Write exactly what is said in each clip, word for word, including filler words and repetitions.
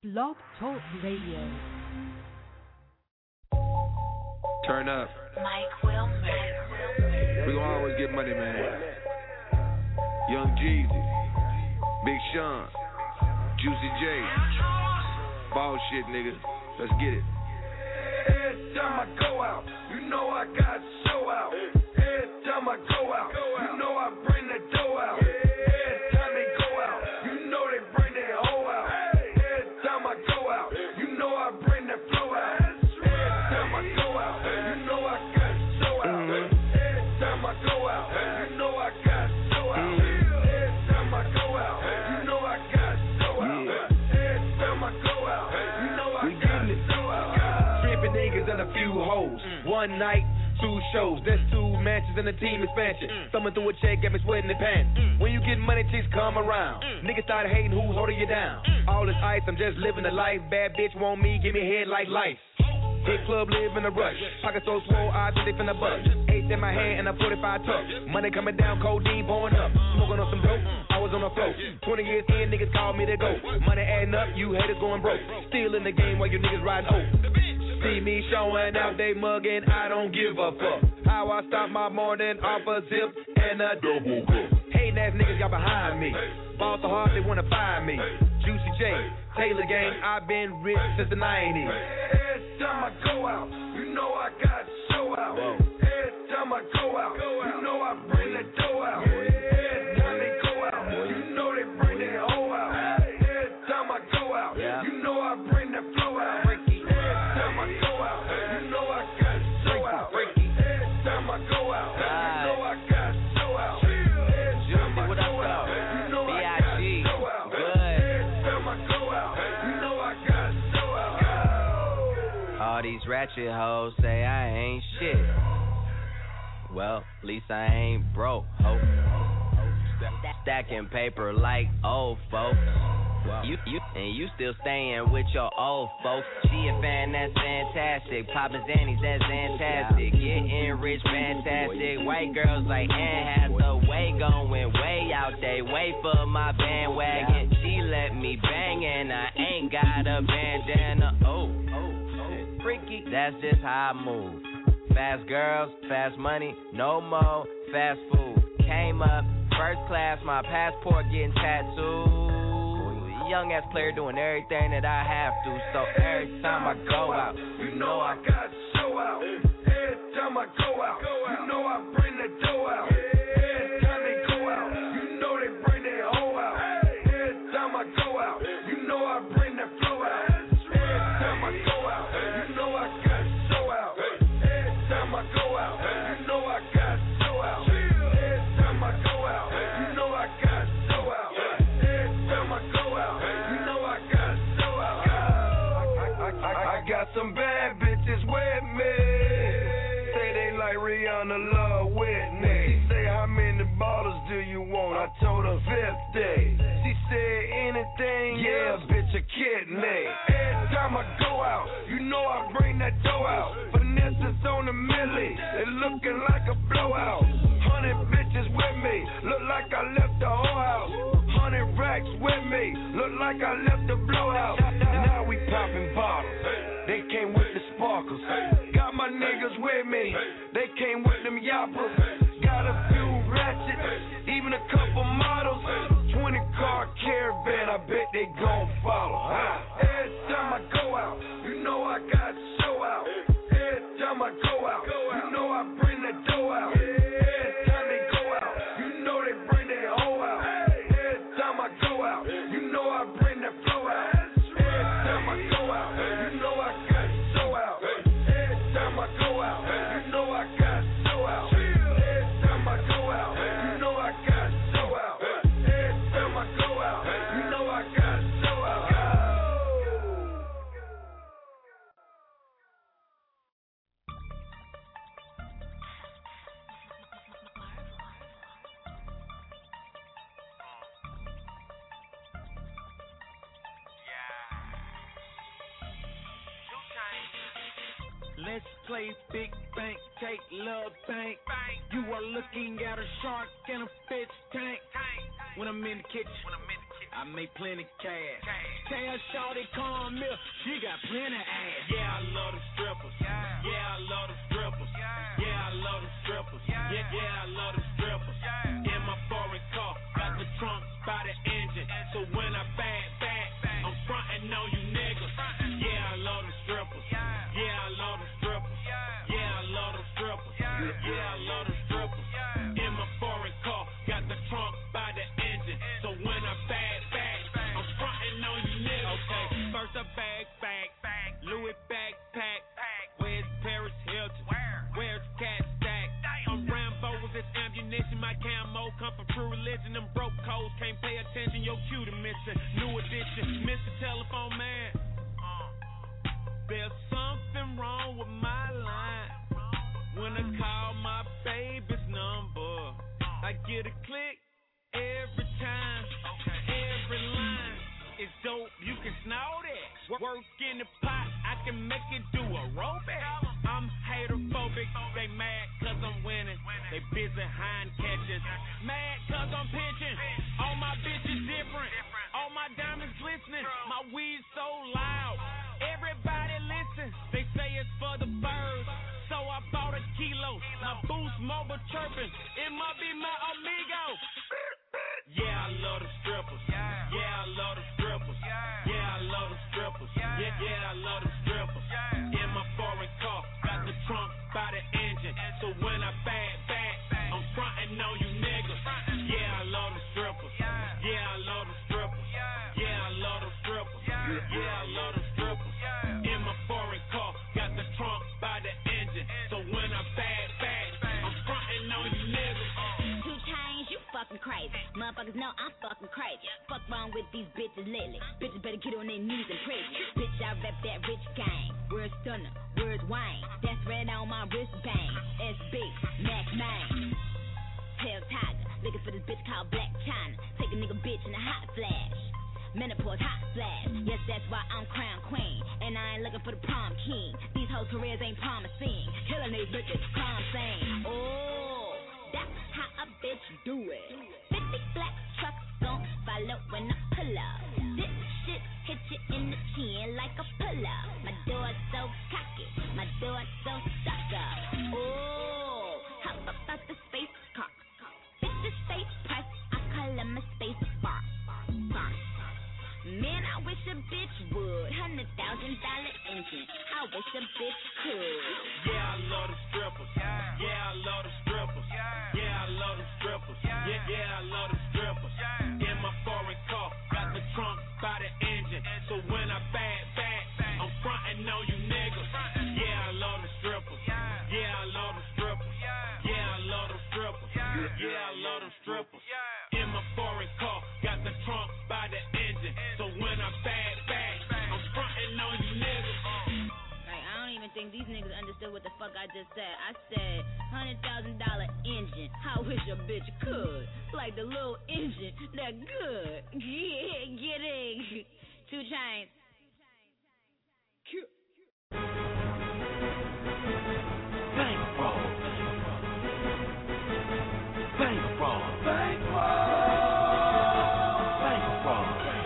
Blog Talk Radio. Turn up. Mike Wilmer. We gon' always get money, man. Young Jeezy, Big Sean, Juicy J. Ball shit, nigga. Let's get it. Every time I go out, you know I got to show out. Every time I go out, you know I bring the dough out. Every time they go out, you know they bring their hoe out. Every time I go out, you know I bring the flow out. Every time I go out, you know I got to show out. Every time I go out, you know I got to show out. Every time I go out, you know I got to show out. Every time I go out, you know I got to show out. Tripping niggas and a few hoes. One night, two shows. That's two mansions and a team expansion. Thumbing through a check, got me sweating the pants. When you get money, chicks come around. Niggas start hating who's holding you down. All this ice, I'm just living the life. Bad bitch want me, give me head like life. Hit club, live in a rush. Pocket so swole, eyes they finna bust. Eight in my hand and a forty-five tuck. Money coming down, codeine pouring up. Smoking on some dope, I was on the float. Twenty years in, niggas called me to go. Money adding up, you haters going broke. Still in the game while you niggas riding oak. See me showing out, they mugging, I don't give a fuck. How I start my morning off a zip and a double cup. Hating ass niggas, y'all behind me. Ball so hard, they wanna find me. Juicy J, Taylor Gang, I've been rich since the nineties. Every time I go out, you know I got to show out. Every time I go out, you know I bring the dough out. Every time they go out, you know they bring their hoe out. Every time I go out, you know I bring the flow out. Every time I go out, you know I got to show out. Every time I go out, you know I got to show out. Every time I go out, you know I got to show out. Every time I go out, you know I got to show out. All these ratchet hoes say I ain't shit. Well, at least I ain't broke, ho. Stacking paper like old folks. You, you, and you still staying with your old folks. She a fan, that's fantastic. Poppin' Zannies, that's fantastic. Getting rich, fantastic. White girls like Anne Hathaway going way out they way for my bandwagon. She let me bang and I ain't got a bandana. Oh, freaky, that's just how I move. Fast girls, fast money, no more fast food. Came up, first class, my passport getting tattooed. Young ass player doing everything that I have to. So every time I go out, you know I got to show out. Every time I go out, you know I bring the dough out. Every time they go out, you know they bring their hoe out. Every time I go out, you know I bring the flow out. Every time I go out, you know I got to show out. Every time I go out, you know I got to show out. Every time I go out, you know I got to show out. Every time I go out, you know I got to show out. I, I, I got some bad bitches with me. Say they like Rihanna, love Whitney. Say how many bottles do you want? I told her fifty. She said anything, yeah, bitch, a kidney. Every time I go out, you know I bring that dough out. Vanessa's on the milli, it looking like a blowout. Hundred bitches with me, look like I left the whole house. Hundred racks with me, look like I left the blowout. Now we popping bottles, they came with the sparkles. Got my niggas with me, they came with them yappers. Got a few ratchets, even a couple models. Twenty car caravan, I bet they gon' follow. Every time I go out, you know I got to show out. Every time I go out, you know I bring the dough out. Every time they go out, you know they bring their hoe out. Every time I go out, you know I bring the flow out. Every time I go out, you know I got to show out. Every time I go out, you know I got to show out. Every time I go out, you know I got to show out. Every time I go out, you know I got to show out. Let's play big bank, take little bank. You are looking at a shark in a fish tank. When I'm in the kitchen, I make plenty cash. Tell Shawty come plenty ass. Yeah, I love the strippers. Yeah, I love the strippers. Yeah, I love the strippers. Yeah, yeah, I love the strippers. In my foreign car, got the trunk by the engine. So when I back back, I'm frontin' on you niggas. Yeah, I love the strippers. Yeah, I love the strippers. Yeah, I love the strippers. Yeah, I love the strippers. In my foreign car, got the trunk by the engine. So when I back back, I'm frontin' on you niggas. Okay, first I bag back, Louis backpack. Where's Paris Hilton? Where's Cat Stack? I'm Rambo with this ammunition. My camo come from true religion. Them broke codes can't pay attention. Your cue to missing. New edition, Mister Telephone Man. There's something wrong with my line. When I call my baby's number, I get a click every time. Every line is dope. You can snort it. Work in the pot. I can make it do aerobic. I'm haterphobic. They mad cause I'm winning. They busy hind catching. Mad cause I'm pitching. All my bitches different. All my diamonds glistening. My weed so loud. Everybody listen. They say it's for the birds. So I bought a kilo. My Boost Mobile chirping. It must be my amigo. Yeah, I love the strippers. Yeah, I love the strippers. Yeah, I love the strippers. Yeah, yeah, I love the strippers. In my foreign car, got the trunk by the engine. So when I back back, I'm frontin' on you niggas. Yeah, I love the strippers. Yeah, I love the strippers. Yeah, I love the strippers. Yeah, I love the strippers. In my foreign car, got the trunk by the engine. So when I back back, I'm frontin' on you niggas. Two chains, you fucking crazy. Motherfuckers know I'm fucking crazy. Fuck wrong with these bitches lately. Bitches better get on their knees and pray. Bitch, I rep that rich gang. Where's Stunner? Where's Wayne? That's red on my wrist bang. S B, Mac Man. Tail Tiger, looking for this bitch called Black China. Take a nigga bitch in a hot flash. Menopause hot flash. Yes, that's why I'm crown queen. And I ain't looking for the prom king. These hoes' careers ain't promising. Killing these bitches, crime scene. Oh, that's how a bitch do it. fifty black trucks gon' follow when I pull up. This shit hit you in the chin like a pull-up. My door's so cocky, my door's so stuck up. Oh, how about the space car? Bitches space press, I call them a space bar. Bar. Man, I wish a bitch would. Hundred thousand dollar engine. I wish a bitch could. Yeah, I love the strippers. Yeah, I love the strippers. Yeah, I love the strippers. Yeah, yeah, I love the strippers. In my foreign car, got the trunk by the engine. So when I back back, I'm frontin' on you niggas. Yeah, I love the strippers. Yeah, I love the strippers. Yeah, I love the strippers. Yeah, I love the strippers. In my foreign car, got the trunk by the engine. So when I back back, I'm frontin' on you niggas. Like, I don't even think these niggas understood what the fuck I just said. I said, hundred thousand dollar engine. I wish a bitch could. Like the little engine, that good. Yeah, get it. Two chains. Bankroll. Bankroll. Bankroll. Bankroll.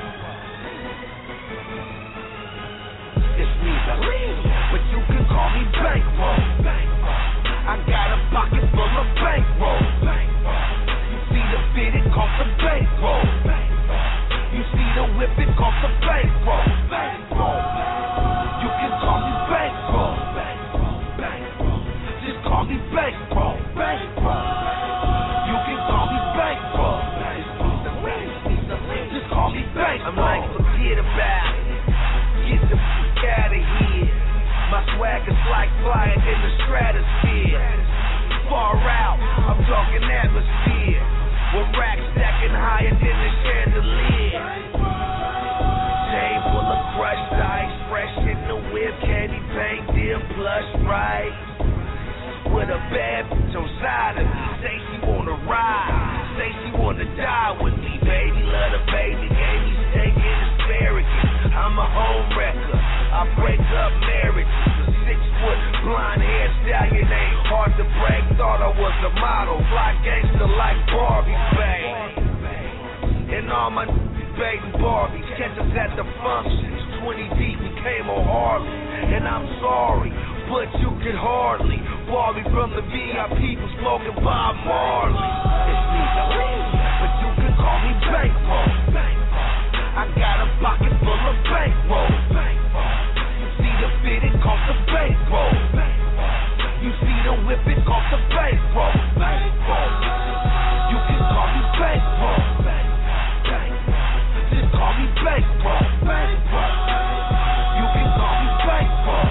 It's neither, but you can call me Bankroll. I got a pocket full of bankroll. You see the fit, it cost a bankroll. You see the whip, it cost a bankroll. Bankroll. You can call me Bankroll. Just call me Bankroll. Bankroll. You can call me Bankroll. Just call me Bankroll. I'm like, forget about it. Get the fuck out of here. My swag is like flying in the stratosphere. Far out, I'm talking atmosphere. With racks stacking higher than the chandelier. Chain full of crushed ice, fresh in the whip, candy paint, deal plush right. With a bad bitch on side of me, say she wanna ride, say she wanna die with me, baby. Love the baby, gave me steak and asparagus. I'm a home wrecker, I break up marriages. A six foot blonde hair stallion ain't hard to break. Thought I was a model, fly gangster like Barbie, babe. And all my baby Barbies catch us at the functions. Twenty deep, we came name on Harley. And I'm sorry, but you can hardly bar me from the V I P for smoking Bob Marley. It's me, but you can call me Bankroll. I got a pocket full of bankroll. You see the fit, it cost a bankroll. You see the whip, it cost a bankroll. You can call me Bankroll. Just call me Bankroll. You can call me Bankroll.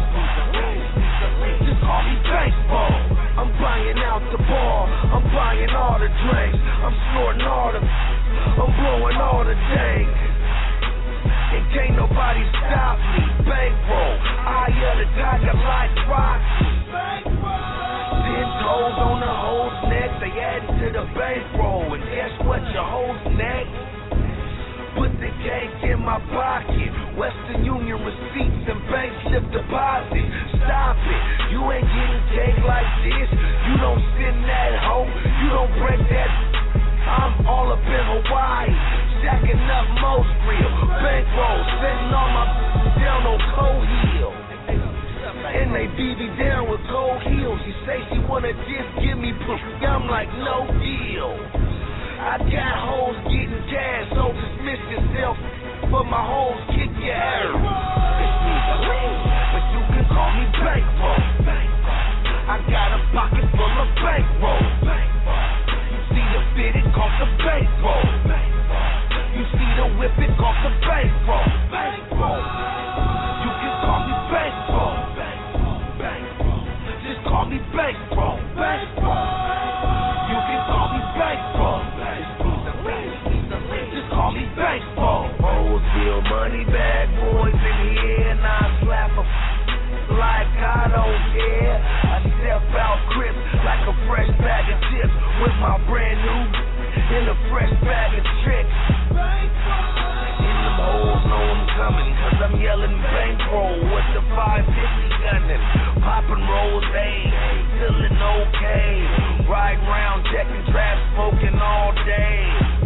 Just call me Bankroll. I'm buying out the bar. I'm buying all the drinks. I'm snorting all the. I'm blowing all the dank. And can't nobody stop me. Bankroll. Eye of the tiger like Rocky. Ten toes on the hoe's neck. They add to the bankroll. And guess what? Your hoe's neck. Put the cake in my pocket. Western Union receipts and bank slip deposit. Stop it. You ain't getting cake like this. You don't send that hoe. You don't break that. I'm all up in Hawaii. Stacking up most real. Bankroll. Sitting on my down on Cold Hill. And they beat me down with cold heels. She say she wanna just give me pussy. I'm like, no deal. I got hoes getting cash, so dismiss yourself. But my hoes kick your ass. It's me, but you can call me Bankroll. I got a pocket full of bankroll. You see the fit, it cost a bankroll. You see the whip, it cost a bankroll. You can call me Bankroll. Just call me Bankroll. You can call me Bankroll. Just call me Bankroll. Roseville money bag boys in here, and I slap them like I don't care. I step out crib like a fresh bag of chips with my brand new in a fresh bag of tricks. In them holes know I'm coming, cause I'm yelling Bankroll with the five fifty gunning. Popping rolls, hey, feeling okay. Ride round, checking traps, smoking all day.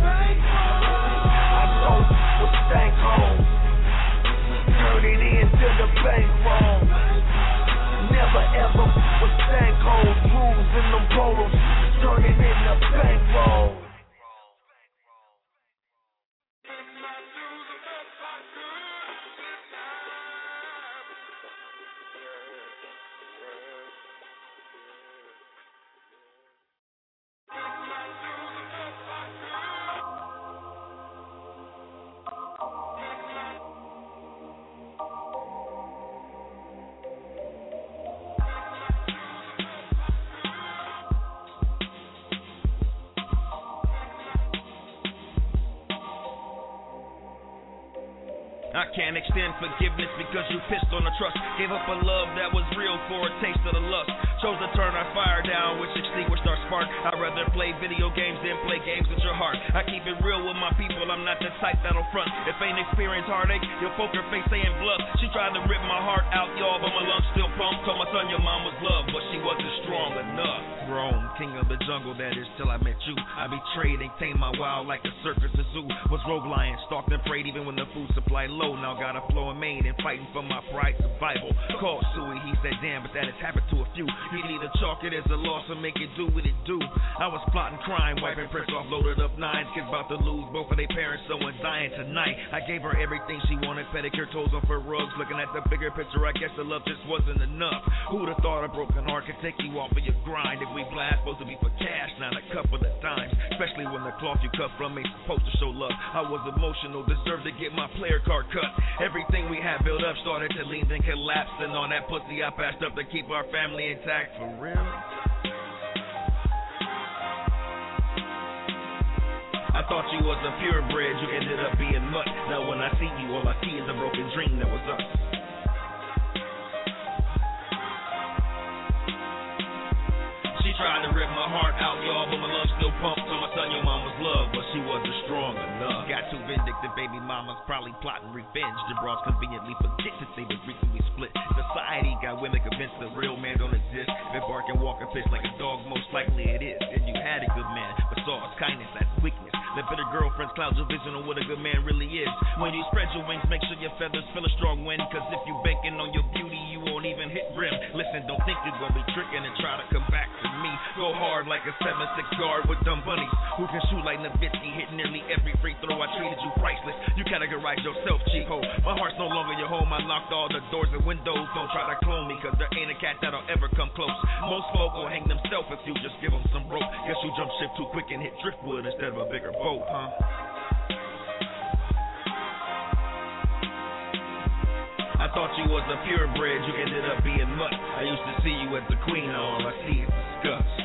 I don't with stank homes. Turn it into the bankroll. Never ever with stank holes. Rules in them polos. Turn it into bankroll. I can't extend forgiveness because you pissed on the trust. Gave up a love that was real for a taste of the lust. Chose to turn our fire down, which extinguished our spark. I'd rather play video games than play games with your heart. I keep it real with my people, I'm not the type that'll front. If ain't experienced heartache, your poker face saying bluff. She tried to rip my heart out, y'all, but my lungs still pump. Told my son your mom was loved, but she wasn't strong enough. Rome, king of the jungle, that is till I met you. I betrayed and tamed my wild like a circus, a zoo. Was rogue lion, stalked and prayed even when the food supply low. Now got a flowing mane and fighting for my pride survival. Called Suey, he said damn, but that has happened to a few. He either chalk it as a loss or make it do what it do. I was plotting crime, wiping press off, loaded up nines. Kids about to lose both of their parents, someone dying tonight. I gave her everything she wanted, pedicure, toes on for rugs. Looking at the bigger picture, I guess the love just wasn't enough. Who'd have thought a broken heart could take you off of your grind? If we blast, supposed to be for cash, not a couple of times. Especially when the cloth you cut from ain't supposed to show love. I was emotional, deserved to get my player card cut. Everything we had built up started to lean and collapse. And on that pussy I passed up to keep our family intact. For real? I thought you was a purebred, you ended up being mutt. Now when I see you, all I see is a broken dream that was us. Tried to rip my heart out, y'all, but my love still pumped. So my son, your mom was loved, but she wasn't strong enough. Got too vindictive, baby mamas probably plotting revenge. The bras conveniently forget that they was recently split. Society got women convinced the real man don't exist. If it bark and walk and fish like a dog, most likely it is. And you had a good man, but saw his kindness as weakness. Let bitter girlfriends cloud your vision on what a good man really is. When you spread your wings, make sure your feathers feel a strong wind. Cause if you banking on your beauty, you won't even hit rim. Listen, don't think you're gonna be tricking and try to come back to me. Go hard like a seven six guard with dumb bunnies who can shoot like Nowitzki, hit nearly every free throw. I treated you priceless. You categorize yourself cheap ho. My heart's no longer your home. I locked all the doors and windows. Don't try to clone me, cause there ain't a cat that'll ever come close. Most folk will hang themselves if you just give them some rope. Guess you jump ship too quick and hit driftwood instead of a bigger boat, huh? I thought you was a purebred, you ended up being mutt. I used to see you as the queen, all I see is disgust.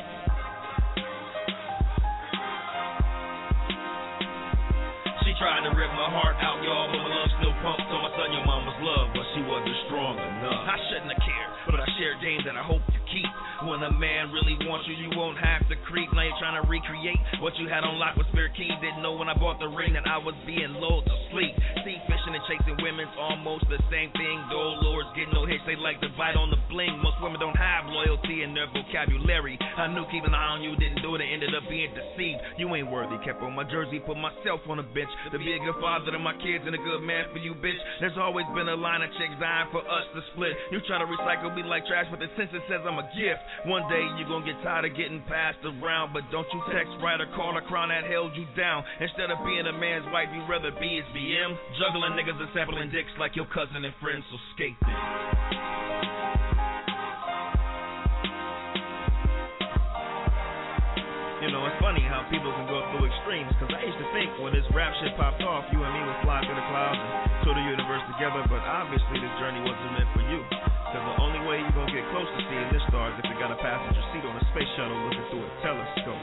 She tried to rip my heart out, y'all, but my love still pumped. So my son, your mama's love, but she wasn't strong enough. I shouldn't have cared, but I shared games that I hope you keep. When a man really wants you, you won't have to creep. Now you're trying to recreate what you had on lock with spare keys. Didn't know when I bought the ring that I was being lulled to sleep. Sea fishing and chasing women's almost the same thing. Though lords get no hits, they like to bite on the bling. Most women don't have loyalty in their vocabulary. I knew keeping an eye on you didn't do it, and ended up being deceived. You ain't worthy, kept on my jersey, put myself on a bench to be a good father to my kids and a good man for you, bitch. There's always been a line of chicks dying for us to split. You try to recycle me like trash, but the census says I'm a gift. One day you gon' get tired of getting passed around, but don't you text, write, or call a crown that held you down. Instead of being a man's wife, you'd rather be his B M. Juggling niggas and sampling dicks like your cousin and friends, so skate this. You know, it's funny how people can go through extremes, cause I used to think when this rap shit popped off, you and me would fly to the clouds and to the universe together, but obviously this journey wasn't meant for you. Cause the only way you're gonna get close to seeing this star is if you got a passenger seat on a space shuttle looking through a telescope.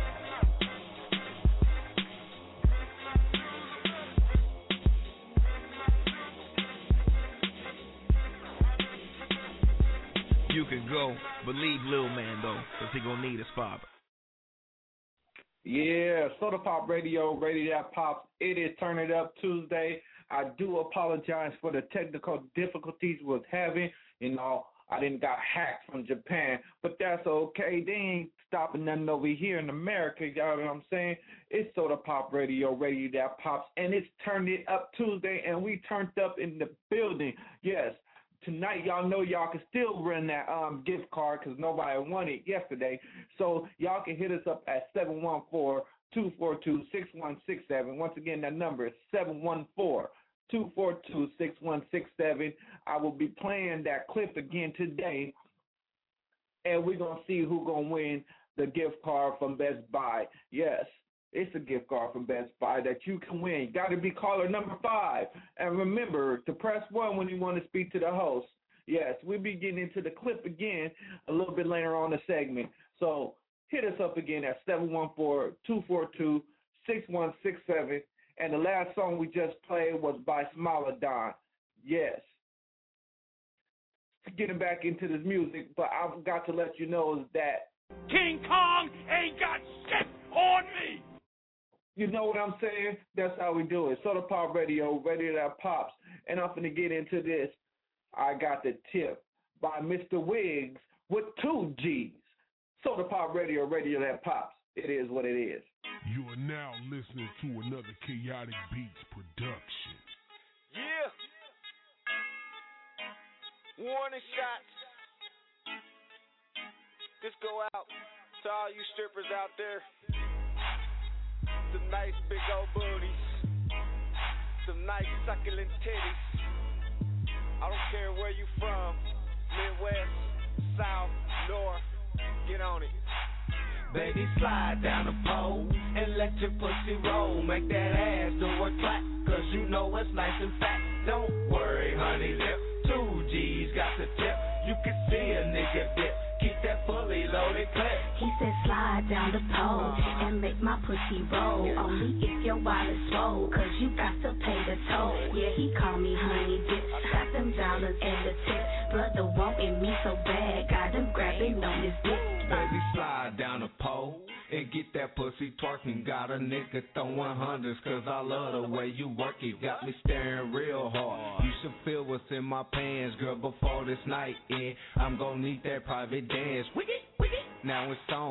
You can go, but leave Lil Man though, cause he gonna need his father. Yeah, Soda Pop Radio, Radio That Pops. It is Turn It Up Tuesday. I do apologize for the technical difficulties we was having. You know, I didn't got hacked from Japan, but that's okay. They ain't stopping nothing over here in America. You know what I'm saying? It's Soda Pop Radio, Radio That Pops, and it's Turn It Up Tuesday, and we turned up in the building. Yes. Tonight, y'all know y'all can still run that um, gift card because nobody won it yesterday. So y'all can hit us up at seven one four, two four two, six one six seven. Once again, that number is seven one four, two four two, six one six seven. I will be playing that clip again today, and we're going to see who's going to win the gift card from Best Buy. Yes. It's a gift card from Best Buy that you can win. You got to be caller number five. And remember to press one when you want to speak to the host. Yes, we'll be getting into the clip again a little bit later on the segment. So hit us up again at seven one four, two four two, six one six seven. And the last song we just played was by Smilodon. Yes. Getting back into this music, but I've got to let you know is that King Kong ain't got shit on me. You know what I'm saying? That's how we do it. Soda Pop Radio, Radio That Pops. And I'm going to get into this. I got the tip by Mister Wiggs with two G's. Soda Pop Radio, Radio That Pops. It is what it is. You are now listening to another Chaotic Beats production. Yeah. Warning shots. This go out to all you strippers out there. Some nice big old booties. Some nice succulent titties. I don't care where you from. Midwest, South, North. Get on it. Baby, slide down the pole and let your pussy roll. Make that ass do a clap, cause you know it's nice and fat. Don't worry, honey dip. Two G's got the tip. You can see a nigga dip. Keep that fully loaded clip. He said slide down the pole and make my pussy roll. Only if your wallet's swole, cause you got to pay the toll. Yeah, he called me honey dip. Got them dollars and the tip. Brother wanting me so bad, got him grabbing on his dick. Baby, slide down the pole and get that pussy twerking. Got a nigga throwing hundreds, cause I love the way you work it. Got me staring real hard. You should feel what's in my pants, girl, before this night, yeah. I'm gonna need that private dance. Wiggy, wiggy. Now it's on.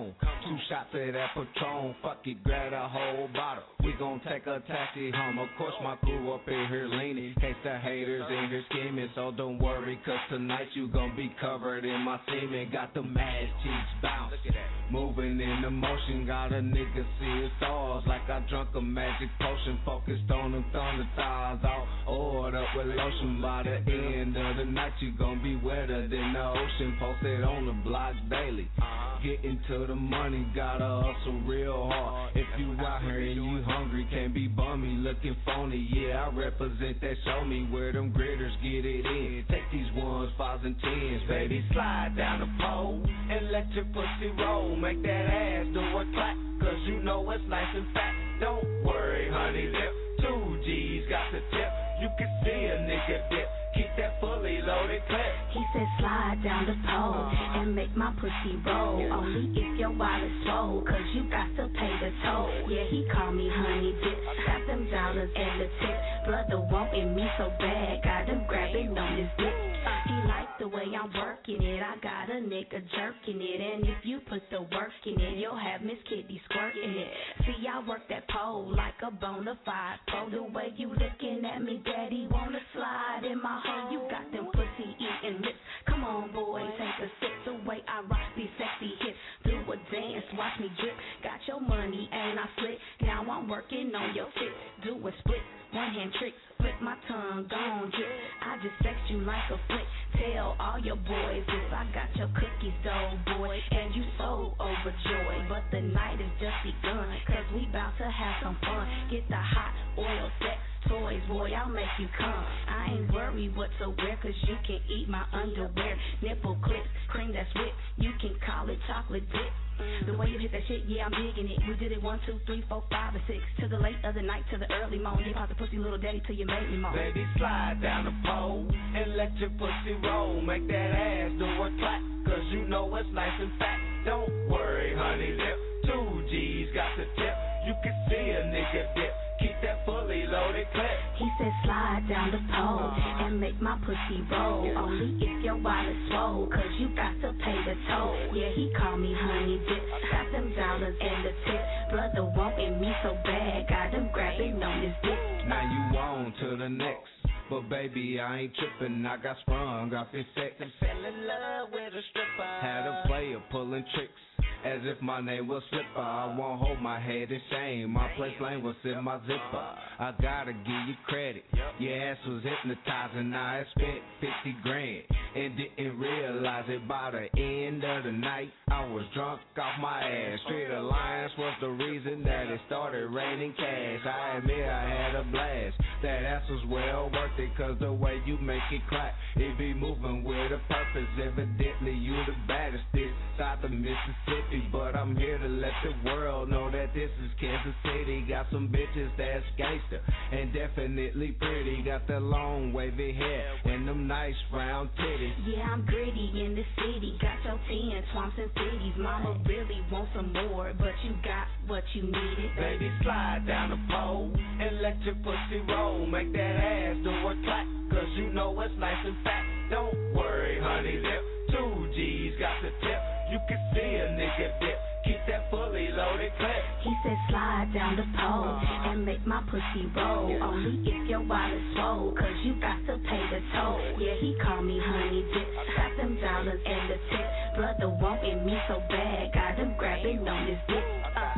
two shots of that Patron. Fuck it, grab a whole bottle. We gon' take a taxi home. Of course, my crew up in here leaning. Case the haters in here scheming. So don't worry, cause tonight you gon' be covered in my semen. Got the ass cheeks bounce. Moving in the motion. Got a nigga see his stars like I drunk a magic potion. Focused on them thunder thighs. All oiled up with lotion. By the end of the night, you gon' be wetter than the ocean. Posted on the block daily. Getting to the money, gotta hustle real hard. If you out here and you hungry, can't be bummy, looking phony. Yeah, I represent that. Show me where them gritters get it in. Take these ones, fives and tens, baby. Slide down the pole and let your pussy roll. Make that ass do a clap, cause you know it's nice and fat. Don't worry, honey dip. Two G's got the tip. You can see a nigga dip. Keep that fully loaded clip. He said slide down the pole and make my pussy roll. Only if your wallet's swole, cause you got to pay the toll. Yeah, he called me honey dip. Got them dollars and the tip. Brother wanting me so bad, got him grabbing on his dick. He liked the way I'm working it. I got a nigga jerking it. And if you put the work in it, you'll have Miss Kitty squirting it. See, I work that pole like a bona fide pro. The way you looking at me, daddy, wanna slide in my hole. You got them pussy eating lips. Come on, boy, take a sip. The way I rock these sexy hips. Do a dance, watch me drip. Got your money and I slick. Now I'm working on your fit. Do a split, one hand tricks. Flip my tongue, gone drip. I just sex you like a flick. Tell all your boys if I got your cookies though, boy. And you so overjoyed. But the night is just begun, cause we bout to have some fun. Get the hot oil sex toys, boy, I'll make you come. I ain't worried what to wear, cause you can eat my underwear. Nipple clips, cream that's whipped. You can call it chocolate dip. The way you hit that shit, yeah, I'm digging it. We did it one, two, three, four, five, and six. To the late of the night, to the early morning. You pop the pussy little daddy till you made me moan. Baby, slide down the pole and let your pussy roll. Make that ass do a clap, cause you know it's nice and fat. Don't worry, honey dip. Two G's got the tip. You can see a nigga dip. Keep that fully loaded clip. He said slide down the pole and make my pussy roll. Only if your wallet's swole, cause you got to pay the toll. Yeah, he called me honey dip. Got them dollars and the tip. Brother wanting me so bad, got him grabbing on his dick. Now you on to the next. But baby, I ain't trippin', I got sprung off his sex. And fell in love with a stripper. Had a player pulling tricks, as if my name was Slipper. I won't hold my head in shame. My place lane was in my zipper. I gotta give you credit. Your ass was hypnotizing. I had spent fifty grand and didn't realize it. By the end of the night, I was drunk off my ass. Street Alliance was the reason that it started raining cash. I admit I had a blast. That ass was well worth it, cause the way you make it clap, it be moving with a purpose. Evidently you the baddest this side of Mississippi. But I'm here to let the world know that this is Kansas City. Got some bitches that's gangster and definitely pretty. Got that long wavy hair and them nice round titties. Yeah, I'm gritty in the city. Got your ten swamps and cities. Mama really wants some more, but you got what you needed. Baby, slide down the pole and let your pussy roll. Make that ass do a clap, cause you know it's nice and fat. Don't worry, honey dip. Two G's got the tip. You can see a nigga dip. Keep that fully loaded clip. He said slide down the pole and make my pussy roll. Only if your wallet's swole, cause you got to pay the toll. Yeah, he called me honey dip. Got them dollars and the tip. Brother wanting me so bad, got him grabbing on his dick. Uh.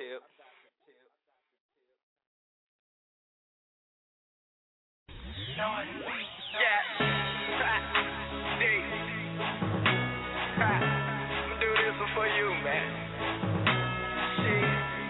Yeah. I'ma do this one for you, man. Shit.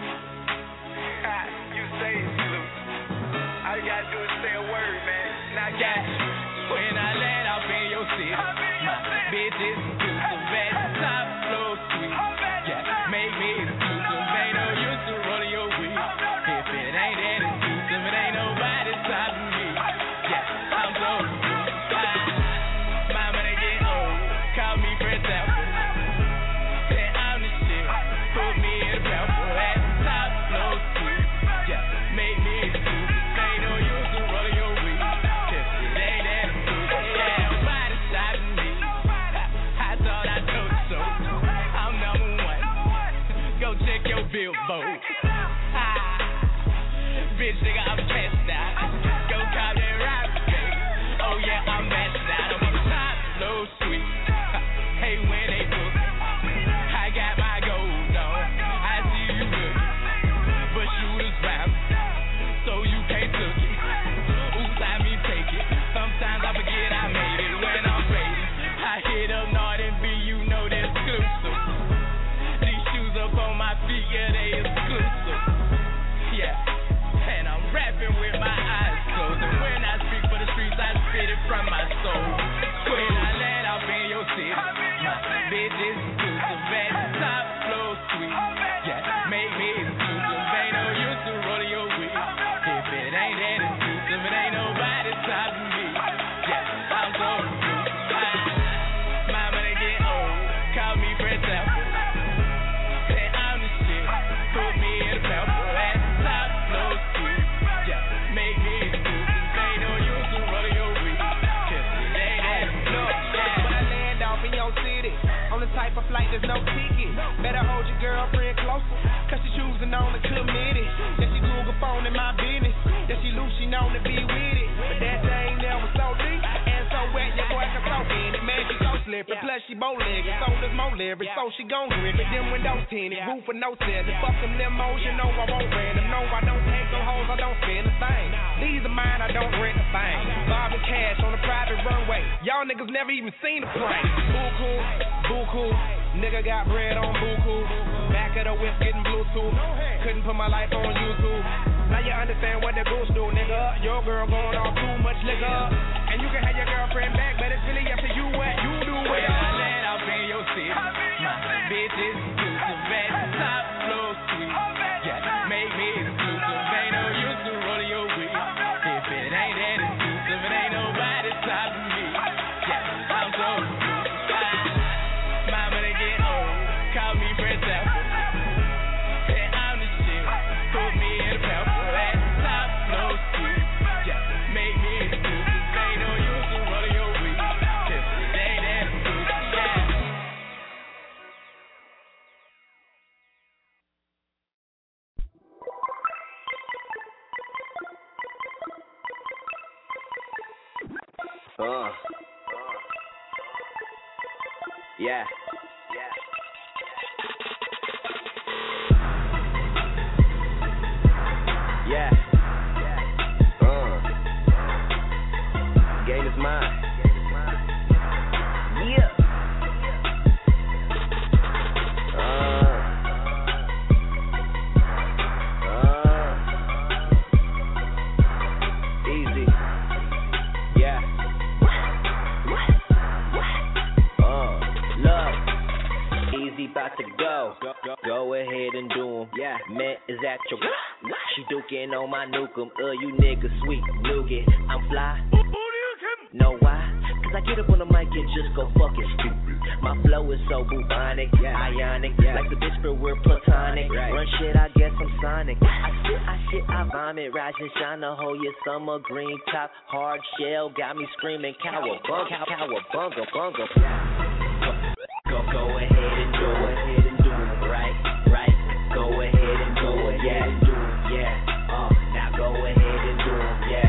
You say it, Salute. All you gotta do is say a word, man. Now, yeah. When I land off in your city, my bitches exclusive at the top floor suite. Yeah, make me exclusive. Ain't no use to rolling your weed. If it ain't that exclusive, it ain't nobody stopping me. Yeah, I'm so exclusive. My money get old. Call me Prince Alfred. Say I'm the shit. Put me in the purple at the top floor suite. Yeah, make me exclusive. Ain't no use to rolling your weed. If it ain't that exclusive, yeah, nobody stopping me. I thought I told you so. your city. On the type of flight, there's no ticket. Better hold your girlfriend closer, cause she choosing on the committee. Yeah, she Google phone in my business. Yeah, she loose, she known to be with it. But that thing never so deep and so wet, your boy can soak in it. Man, she so slippery, plus she bow-legged, so there's more leverage, so she gon' grip it. Them windows tinted, roof with no ceiling. Fuck them limos, you know I won't rent them. No, I don't take them hoes, I don't spend a thing. These are mine, I don't rent a thing. Bobbing cash on a private runway. Y'all niggas never even seen a plane. Buku, buku, nigga got bread on buku. Back of the whip getting Bluetooth. Couldn't put my life on YouTube. Now you understand what the goose do, nigga. Your girl going off too much liquor. And you can have your girlfriend back, but it's really up to you what you do with her. I let out in your city. My bitch is exclusive at the top floor suite. Yeah, make me exclusive. Ain't no use to roll your weed. If it ain't that exclusive, it ain't nobody stopping me. Yeah, I'm so exclusive. Mama to get old, call me Prince Alpha. And I'm the shit, put me in the pepper. At the top floor suite. Yeah, make me exclusive. Ain't no use to roll your weed. If it ain't that exclusive, yeah. Uh. Yeah. Yeah. Uh. Game is mine. Yeah. Uh. Uh. Easy. Yeah. Uh. Love. Easy about to go. Go ahead and do 'em. Yeah. Man is at your. She duking on my nukem. Uh, you niggas sweet nougat. I'm fly. Know why? Cause I get up on the mic and just go fucking stupid. My flow is so bubonic, yeah. Ionic, yeah. Like the bitch but we're platonic. Right. Run shit, I guess I'm Sonic. I shit, I shit, I vomit. Rise and shine the whole year summer. Green top, hard shell. Got me screaming cowabunga, cow, cowabunga, bunga. Yeah. Go, go ahead and do it. Go ahead and do it. Right, right. Go ahead and do it. Yeah, do it. Yeah. Uh, now go ahead and do it. Yeah.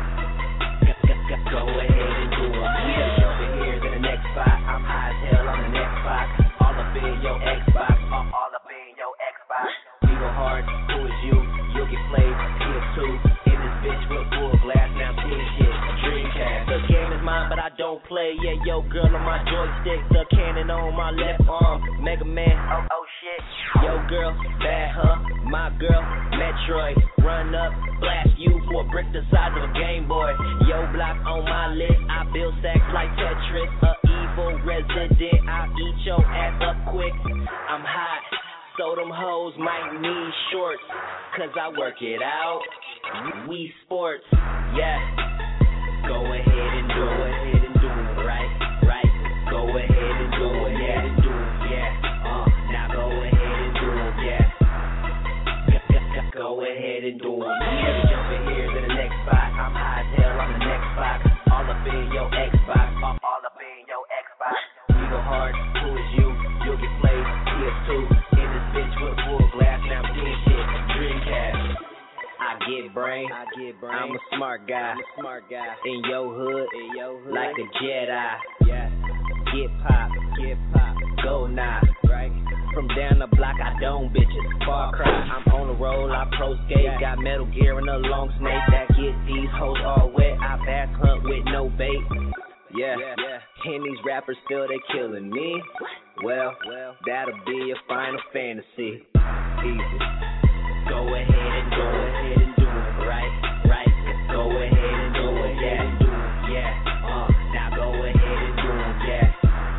Go ahead and do it. Yeah, jumping here to the next spot. I'm high as hell on the next spot. All up in your Xbox. All, all up in your Xbox. We go hard. Who is you? You'll get played. P S two. In this bitch with full glass. Now see shit. Dreamcast. The game is mine, but I don't play. Yeah, yo, girl on my joystick. The cannon on my left arm. Mega Man. Oh, oh shit. Yo, girl. Bad, huh? My girl. Metroid. Run up. Blast you for a brick the size of a Game Boy. Yo, block on my list. I build stacks like Tetris. A evil resident. I'll eat your ass up quick. I'm hot. So them hoes might need shorts. Cause I work it out. We sports. Yeah. Go ahead and do it. Go ahead and do it. Right, right. Go ahead and do it. Yeah, do it. Yeah. Uh, now go ahead and do it. Yeah. Go ahead and do it. Yeah, jumping here to the next spot. I'm high as hell on the next spot. All up in your Xbox. All, all up in your Xbox. We go hard. Who is you? You'll get played. P S two. In this bitch with full glass. Now I'm seeing shit. Dreamcast. I get brain. I get brain. I'm a smart guy. I'm a smart guy. In your hood. In your hood. Like a Jedi. Yeah. Get pop. Get pop. Go now. Right. From down the block, I don't bitches. Far cry, I'm on the roll, I pro skate. Got Metal Gear and a long snake that get these hoes all wet. I bass hunt with no bait. Yeah, yeah. And these rappers feel they killing me. Well, that'll be a final fantasy. Easy. Go ahead and go ahead and do it. Right, right. Go ahead and do it. Yeah, do it. Yeah. Uh, now go ahead and do it. Yeah.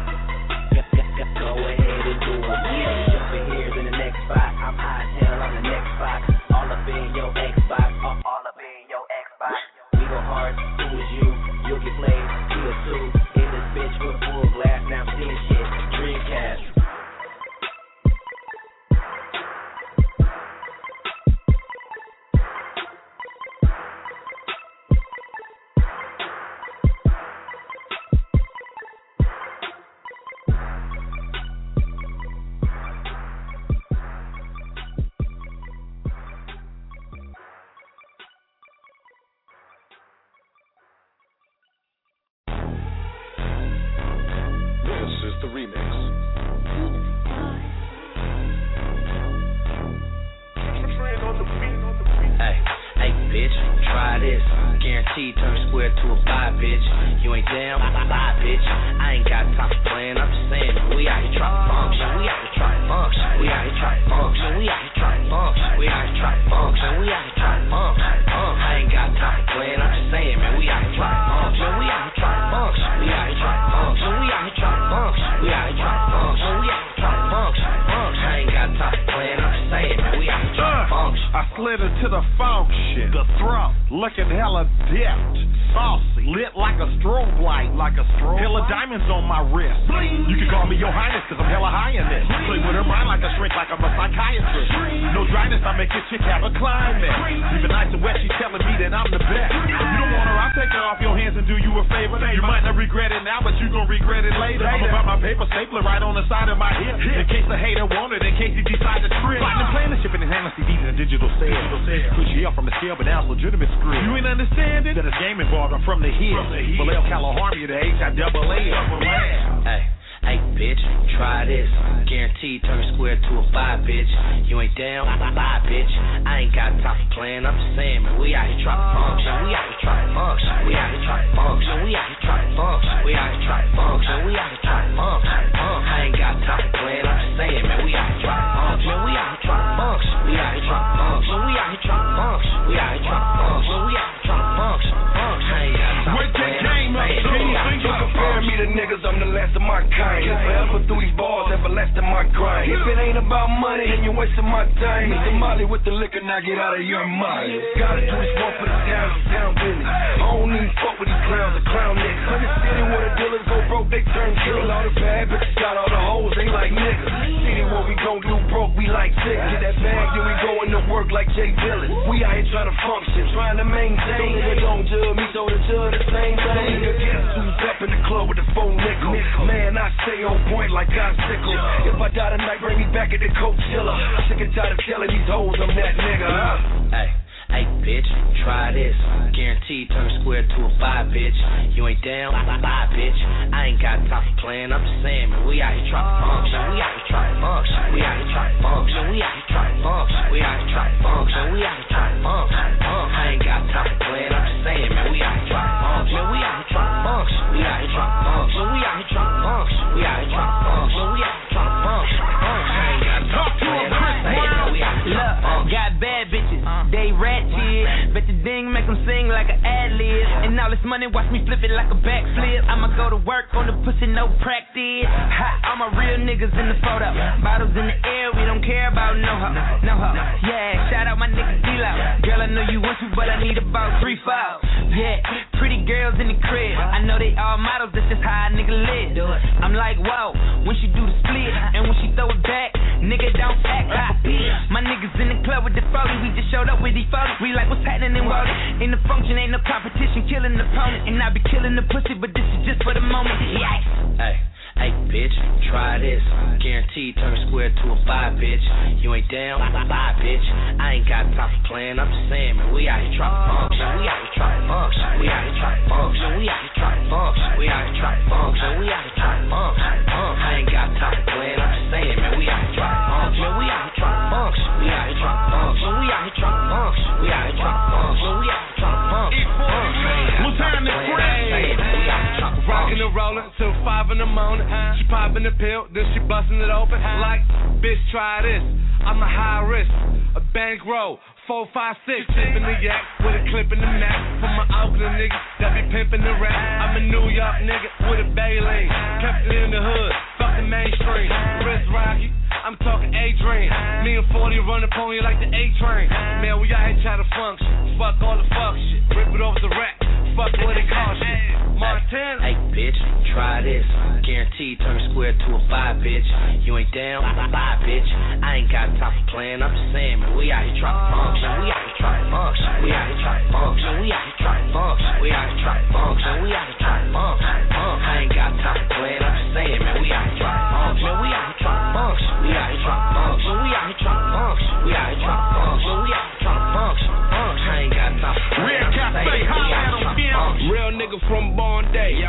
Go ahead and do it. Yeah, jumping here to the next spot. I'm high as hell on the next spot. All up in your Xbox. All, all up in your Xbox. We go hard. Who is you? You'll get played. P S two. In this bitch with full glass. Now I'm seeing shit. Dreamcast. remix. Hey, hey, bitch, try this. Guaranteed turn square to a five, bitch. You ain't down, bye, bitch. I ain't got time for playing. I'm just saying, we out here trying to function. We out here trying to function. We out here trying to function. We out here trying to function. We out here trying to function. We out here trying to function. I ain't got time for playing. I'm just saying, man, we out here trying to function. We out here trying to function. We out here trying to function. We out here trying to function. We out here trying to function. We out here trying to function. I ain't got time for playing. I'm just saying, man, we out here trying to function. I slid into the function, the throat, looking hella dipped, saucy, lit like a strobe light, like a strobe hella light? Diamonds on my wrist. Bling. You can call me your highness, cause I'm hella high in this. Bling. Play with her mind like a shrink, like I'm a psychiatrist. Bling. No dryness, I make this chick have a climax. Bling. Even nice and wet, she's telling me that I'm the best. If you don't want her, I'll take her off your hands and do you a favor. You might not regret it now, but you gon' regret it later. I'm about my paper stapler right on the side of my hip. In case the hater want it, in case he decide to trip. Plotting and planning, shipping and handling C Ds and digital sales. Push you up from the scale, but now it's legitimate script. You ain't understanding that it's game involved. I'm from the hill. Vallejo, California, the H I double A. Hey, hey, bitch, try this. Guaranteed turn square to a five, bitch. You ain't down, bye, bitch. I ain't got time for playing. I'm just saying, man, we out here trying to function. We out here trying to function. We out here trying to function. We out here trying to function. We out here trying to function. We out here trying to function. I ain't got time for playing. I'm just saying, man, we out here trying to function. We out here trying to function. We out here trying to function. We out here trying to function. We out here trying to function. We out here trying to function. I ain't got time for playing. Don't compare me to niggas, I'm the last of my kind. Forever through these bars, everlasting my grind. If it ain't about money, then you're wasting my time. Mister Molly with the liquor, now get out of your mind. Gotta do this one for the town, it's town business. I don't even fuck with these clowns, the clown niggas. In the city where the dealers go broke, they turn killers. All the bad bitches got all the hoes, they like niggas. City where we gon' do broke, we like sick. Get that bag, then we going to work like Jay Dillon. We out here trying to function, trying to maintain. So nigga don't judge me, so the judge the same thing. So nigga get suits up in the club with the phone nickel. Man, I stay on point like I sickle. If I die tonight, bring me back at the Coachella. Sick and tired of telling these hoes I'm that nigga, huh? Hey. Hey, bitch, try this. Guaranteed turn square to a five, bitch. You ain't down, bye, bitch. I ain't got time for playing. I'm just saying, man, we out here trying to function. We out here trying to function. We out here trying to function. We out here trying to function. We out here trying to function. We out here trying to function. I ain't got time for playing. I'm just saying, man, we out here trying to function. We out here trying to function. We out here trying to function. We out here trying to function. We out here trying to function. We out here trying to function. I ain't got time for playing. I'm just saying, man, we out here trying to function. Got bad bitches, they ratchet. Bet the ding make them sing like an ad-lib. And all this money watch me flip it like a backflip. I'ma go to work on the pussy, no practice. Ha, all my real niggas in the photo. Bottles in the air, we don't care about no hoe, no hoe. Yeah, shout out my nigga D-Lo. Girl, I know you want to, but I need about three, five. Yeah, pretty girls in the crib. I know they all models, that's just how a nigga live. I'm like, whoa, when she do the split, and when she throw it back, nigga don't act hot. My niggas in the club with the forty, we just showed up with these forty. We like, what's happening in Wally? In the function, ain't no competition, killing the opponent. And I be killing the pussy, but this is just for the moment. Yikes. Hey. Hey, bitch, try this. Guaranteed turn square to a five, bitch. You ain't down, bye, bitch. I ain't got time for playing. I'm just saying, man, we out here trying to function. We out here trying to function. We out here trying to function. We out here trying to function. We out here trying to function. We out here trying to function. I ain't got time for playing. I'm just saying, man, we out here trying to function. We out here trying to function. We out here trying to function. We out here trying to function. We out here trying to function. We out here trying to function. What's time to pray? Rockin' and rollin' till five in the morning. She poppin' the pill, then she bustin' it open. Like, bitch, try this. I'm a high risk, a bankroll, four, five, six. Tippin' the yak with a clip in the neck. For my Oakland niggas that be pimpin' the rap. I'm a New York nigga with a Bailey. Kept it in the hood, fuck the mainstream. Wrist rocky, I'm talking A-Dream. Me and forty run up on you like the A-Train. Man, we out here try to function. Fuck all the fuck shit. Rip it off the rack. Fuck what it cost shit. Montana. Hey, bitch, try this. Guaranteed turn square to a five, bitch. You ain't down, bye, bitch. I ain't got time for playing. I'm just saying, man, we out here trying to function. We out here trying to function. We out here trying to function. We out here trying to function. We out here trying to function. We out here trying to function. I ain't got time for playing. I'm just saying, man, we out here trying to function. We out here trying to function. We out here trying to function. We out here trying to function. We out here trying to function. We out here trying to function. I ain't got time for playing. Real Cafe, holla at them, Real nigga from Born Day.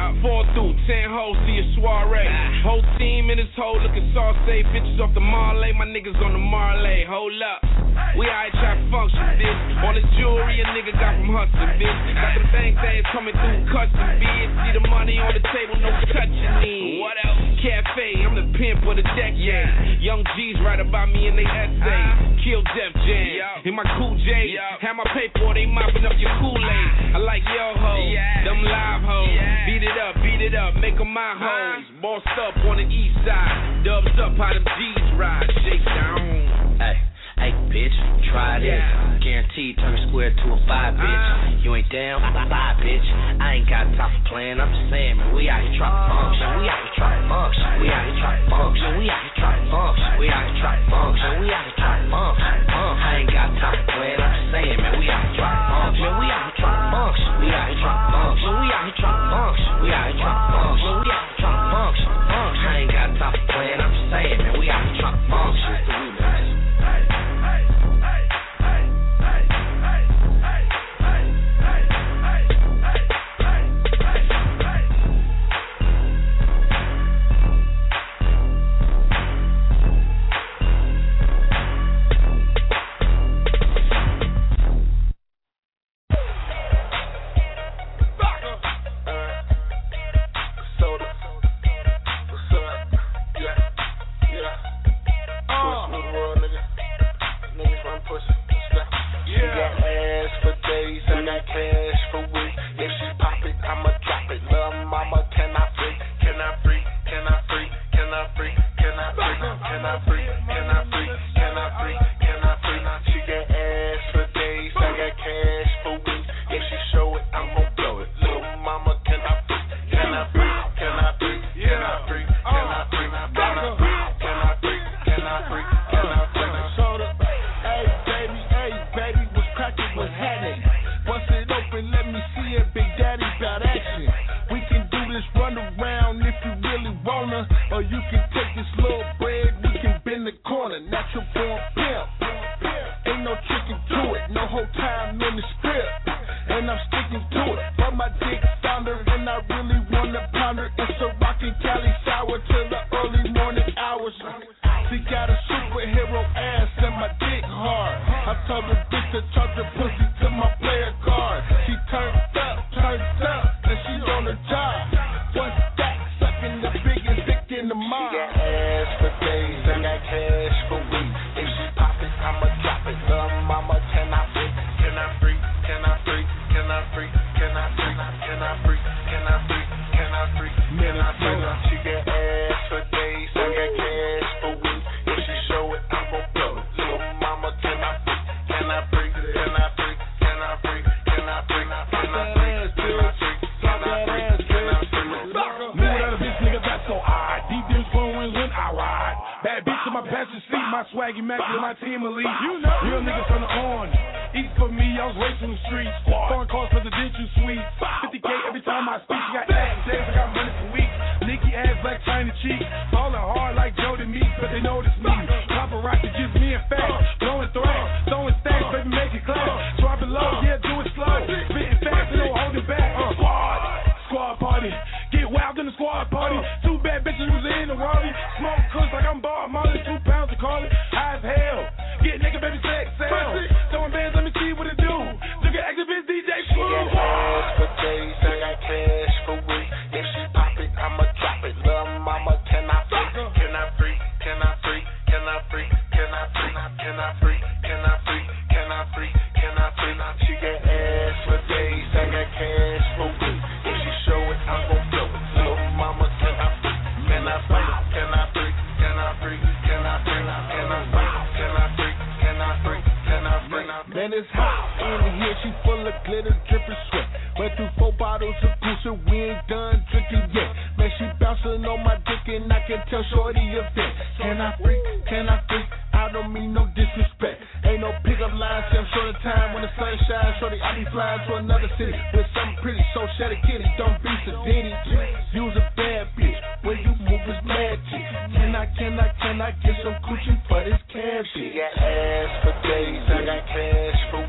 Four through ten hoes to your soiree. Whole team in this hole looking saucy. Bitches off the Marley, my niggas on the Marley. Hold up. We out here trying to function, bitch. All the jewelry a nigga got from Hudson, bitch. Got them bang things coming through custom, bitch. See the money on the table, no touching me. What else? Cafe, I'm the pimp of the decade. Yeah. Young G's write about me in they essay. Uh, Kill Def Jam, yo. In my cool J. Yo. Have my paper or they mopping up your Kool-Aid. I like yo ho, yeah. Them live hoes. Yeah. Beat it up, beat it up, make them my hoes. Uh. Bossed up on the east side. Dubs up how them G's ride. Shake down. Hey. Hey, bitch, try this. Yeah. Guaranteed turn a square to a five, bitch. Uh, you ain't down, bye, bitch. I ain't got time for playing. I'm just saying, man, we out here trying to function. We out here trying to function. We out here trying to function. We out here trying to function. We out here trying to function. We out here trying to function. I ain't got time for playing. I'm just saying, man, we out here trying to function. We out here trying to function. We out here trying to function. We out here trying to function. We out here trying to function. We out here trying to function. I ain't got time for playing. I'm just saying, man, we out here trying to function. It's the remix.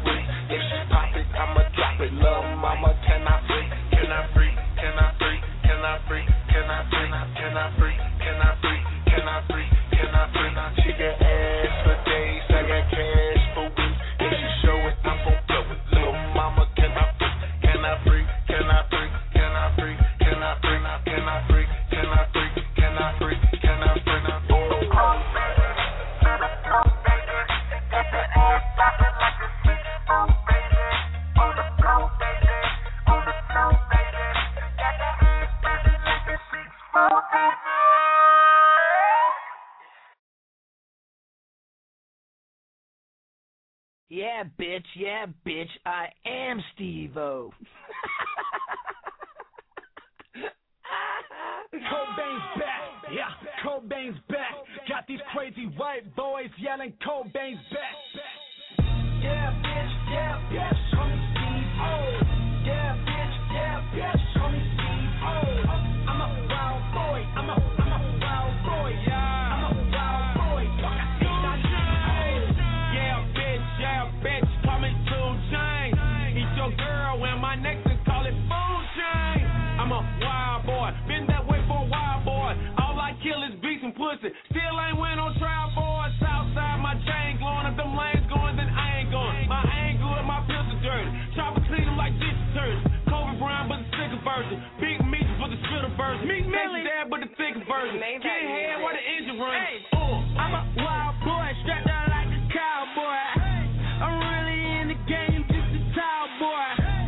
Can I free? Can I free? Can I free? can I freak, can I freak, can I freak, can I freak? Yeah, bitch, yeah, bitch, I am Steve-O. Cobain's back, yeah, Cobain's back. Got these crazy white boys yelling Cobain's back. Yeah, bitch, yeah, bitch, call me Steve-O. Yeah, bitch, yeah, bitch, call me Steve-O. I'm a wild boy, I'm a, I'm a wild boy, yeah. I'm a wild boy, fuck, I think I need yeah, bitch, yeah, bitch, call me two Chainz. Eat your girl when my next is call it food chain. I'm a wild boy, been that way for a while, boy. All I kill is beats and pussy. Still ain't went on trial for it. Southside, my chain glowing. If them lanes going, then I ain't going. My ain't good, my pills are dirty. Chopper clean them like dish detergent. Kobe Brown, but the sicker version. Big meat for the spitter version. Meat Millie, dad, but the thicker version. Get head where the engine runs. Hey, ooh, I'm a wild boy, strapped down like a cowboy. I'm really in the game, just a tall boy.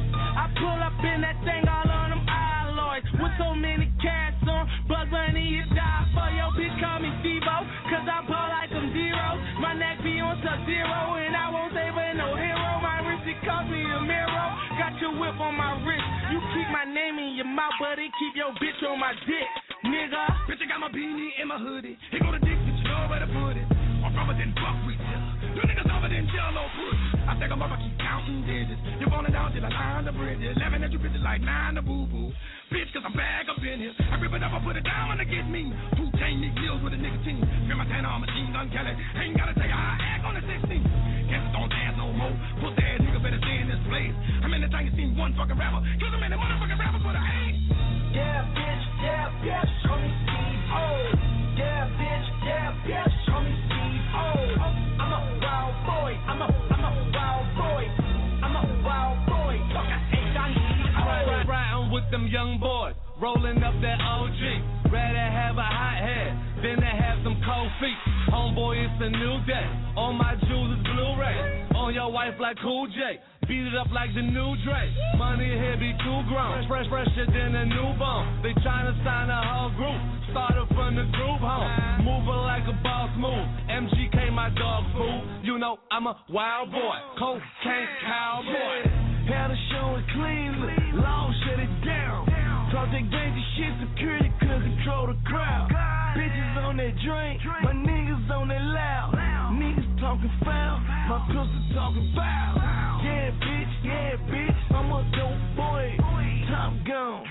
I pull up in that thing all on them alloys. With so many cats on, Buzz Bunny, you die for your bitch, call me Steve-O. Cause I ball like I'm zero. My neck be on sub-zero, and I won't save her no hero. My wrist, it cost me a mirror. Got your whip on my wrist. You keep my name in your mouth, but it keep your bitch on my dick, nigga. Bitch, I got my beanie in my hoodie. He go to dick, but you know where to put it. I'm rubber than buckwheat, yeah. You niggas over than jello push. I think I'm up, I keep counting digits. You're falling down till I line the bridges. Laughing at you bitches like nine to boo-boo. Bitch, cause I'm back up in here. I rip it up, I put it down to get me. Two chain me deals with a nicotine. Feel my tan on machine gun Kelly. Ain't gotta tell you how I act on the sixteen. Guess don't dance no more. Pussy ass nigga better stay in this place. I'm in the thing, you seen one fucking rapper. Cause I'm in the motherfucking rapper for the A. Yeah, bitch, yeah, bitch, call me Steve-O. Yeah, bitch, yeah, bitch, call me Steve-O. I'm a wild boy, I'm a, I'm a wild boy. I'm a wild boy, fuck, I ain't I need riding with them young boys, rolling up that O G. Rather have a hot head than to have some cold feet. Homeboy, it's a new day. All my jewels is Blu-ray. On your wife like Cool J. Beat it up like the new Dre. Money here be too grown. Fresh, fresher than a newborn. They tryna sign a whole group. Started from the group home. Moving like a boss move. M G K, my dog food. You know I'm a wild boy. Cocaine cowboy. Had a show in Cleveland. Long shut it down. Talk that gangster shit, security could control the crowd. Bitches on that drink, my niggas on that loud. Niggas talking foul, my pistol talking foul. Yeah, bitch, yeah, bitch, I'm a dope boy. Top gun,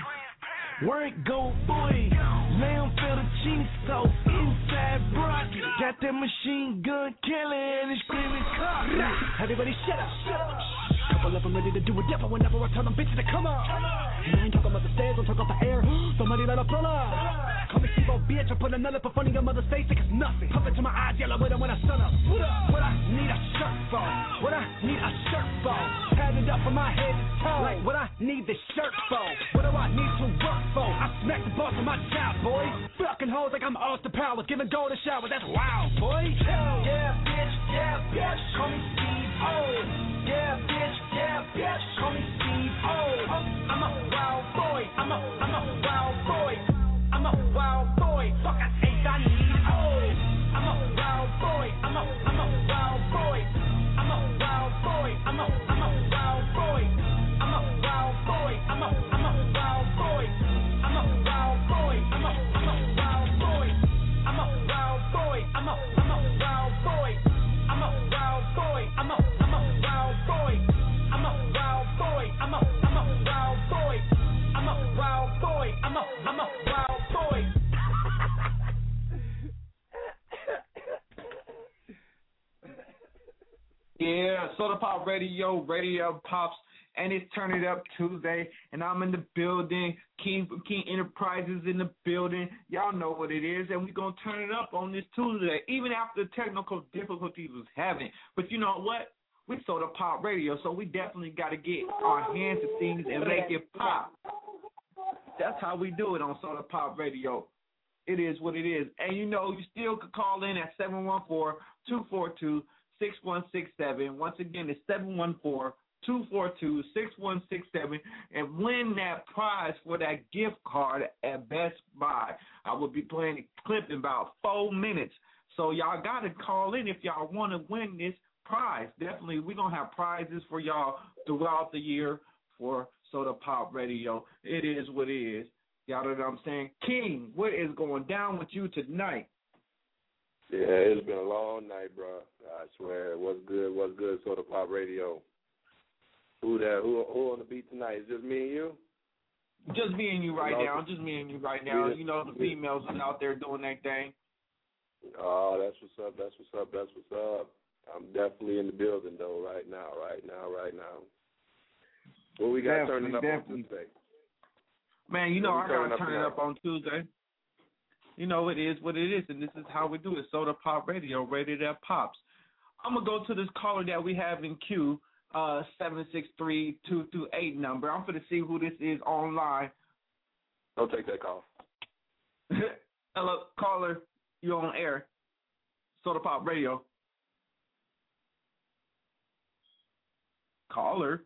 work go boy. Lamb fettuccine sauce inside broccoli. Got that machine gun killer and it's screaming cock. Everybody shut up, shut up. Couple of them ready to do a dip whenever I tell them bitches to come on. And I ain't talking about the stairs, I'm talking about the air. Somebody let a pull up. Call me Steve-O, bitch, I put another for funny your mother's face like it's nothing. Puff it to my eyes, yellow with it when I sun up. What I need a shirt for, what I need a shirt for. Had it up from my head to toe, like what I need the shirt for. What do I need to work for? I smack the boss on my job, boy. Fucking hoes like I'm Austin Powers, giving gold a shower, that's wild, boy. Yeah, bitch, yeah, bitch, call me Steve-O. Yeah, bitch, yeah, bitch, call me Steve-O. I'm a wild boy, I'm a, I'm a wild boy. I'm a wild boy, fuck, I think I need oh. I'm a wild boy, I'm a, I'm a wild boy. I'm a wild boy, I'm a, I'm a wild boy. I'm a wild boy, I'm a, I'm a wild boy. I'm a wild boy, I'm a, I'm a wild boy. I'm a wild boy, I'm a, I'm a wild boy. I'm a wild boy, I'm a, I'm a wild boy. I'm a wild boy, I'm a, I'm a wild boy. I'm a wild boy, I'm a, I'm a wild boy. Yeah, Soda Pop Radio, Radio Pops, and it's Turn It Up Tuesday, and I'm in the building. King from King Enterprises in the building. Y'all know what it is, and we're going to turn it up on this Tuesday, even after the technical difficulties was having. But you know what? We Soda Pop Radio, so we definitely got to get our hands to things and make it pop. That's how we do it on Soda Pop Radio. It is what it is. And you know, you still could call in at seven one four, two four two, six one six seven. Once again, it's seven one four, two four two, six one six seven and win that prize for that gift card at Best Buy. I will be playing a clip in about four minutes. So y'all got to call in if y'all want to win this prize. Definitely, we're going to have prizes for y'all throughout the year for Soda Pop Radio. It is what it is. Y'all know what I'm saying? King, what is going down with you tonight? Yeah, it's been a long night, bro. I swear. What's good? What's good, Soda Pop Radio? Who that? Who, who on the beat tonight? Is just me and you? Just me and you right now. Just me and you right now. You know, the females are out there doing their thing. Oh, that's what's up. That's what's up. That's what's up. I'm definitely in the building, though, right now, right now, right now. What we got turning up on Tuesday? Man, you know I got to turn it up on Tuesday. You know, it is what it is, and this is how we do it. Soda Pop Radio, rated at Pops. I'm going to go to this caller that we have in queue, uh, seven six three, two two eight number. I'm going to see who this is online. Don't take that call. Hello, caller. You on air. Soda Pop Radio. Caller.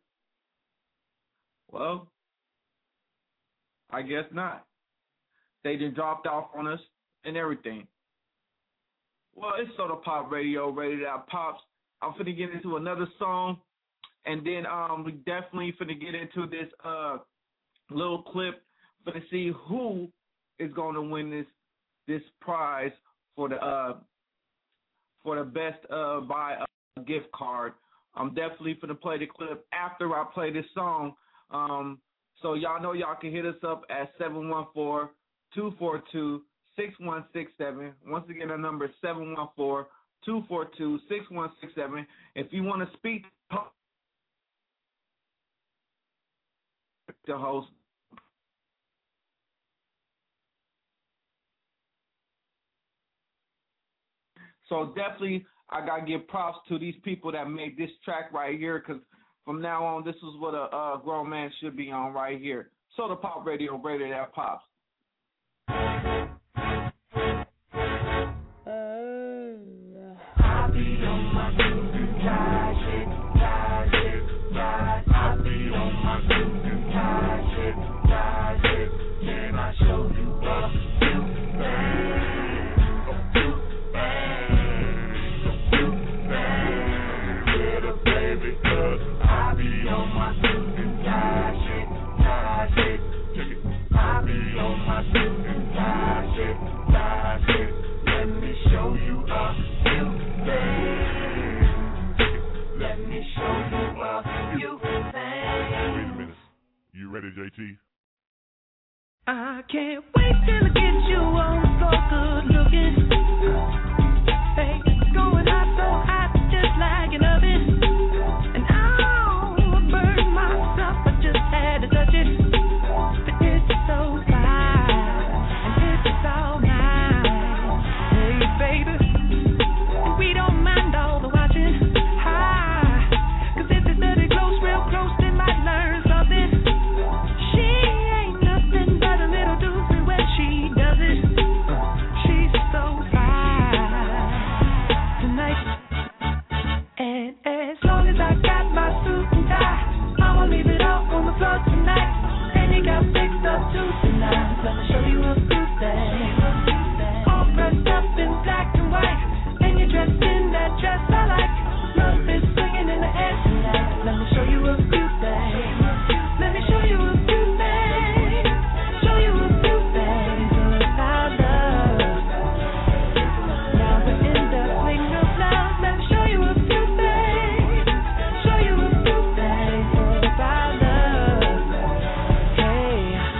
Well, I guess not. They just dropped off on us and everything. Well, it's Soda Pop Radio, rated out Pops. I'm finna get into another song, and then um, we definitely finna get into this uh little clip. Finna see who is gonna win this this prize for the uh for the best uh buy a gift card. I'm definitely finna play the clip after I play this song. Um, so y'all know y'all can hit us up at seven one four, two four two, six one six seven. Once again, our number is seven one four, two four two, six one six seven. If you want to speak to the host, so definitely I got to give props to these people that made this track right here, because from now on, this is what a, a grown man should be on right here. Soda Pop Radio, rated at Pops. I be on my music, tie shit, tie shit, tie. I be on my music, tie shit, tie shit. Can I show you a few things? A few things, a few things. Little baby, cause I be on my music, tie shit, tie shit. Check it. I be on my music, tie shit, tie shit. Let me show you a few things. Let me show you a few things. Wait a minute. You ready, J T? I can't wait till I get you on the floor, good looking. Hey, it's going hot, so hot, just like an oven. And I'll burn myself, I just had to touch it. But it's so fine, and it's all mine. Hey, baby, we don't mind all the watching. Hi, cause if it's dirty close, real close, they might learn something. She ain't nothing but a little doozy when she does it. She's so fine tonight. And as long as I got my suit and tie, I'ma leave it all on the floor tonight. And you got fixed up too tonight. Let me show you a few things. All dressed up in black and white, and you're dressed in that dress I like. Love is swinging in the air tonight. Let me show you a few things. Let me show you a few things. Show you a few things about love. Now we're in the swing of love. Let me show you a few things. Show you a few things about love. Hey,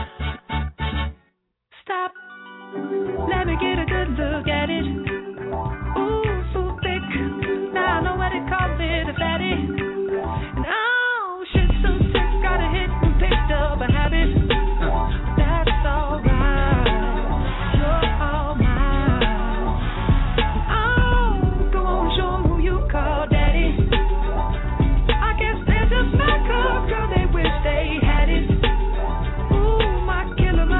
stop. Let me get a good look at it. Ooh, so thick. Now I know what they call it, a fatty. And oh, shit, so sick. Gotta hit and picked up a habit. That's alright. You're all mine. Oh, go on, show 'em who you call daddy. I guess they're just my cause, girl. They wish they had it. Ooh, my killer.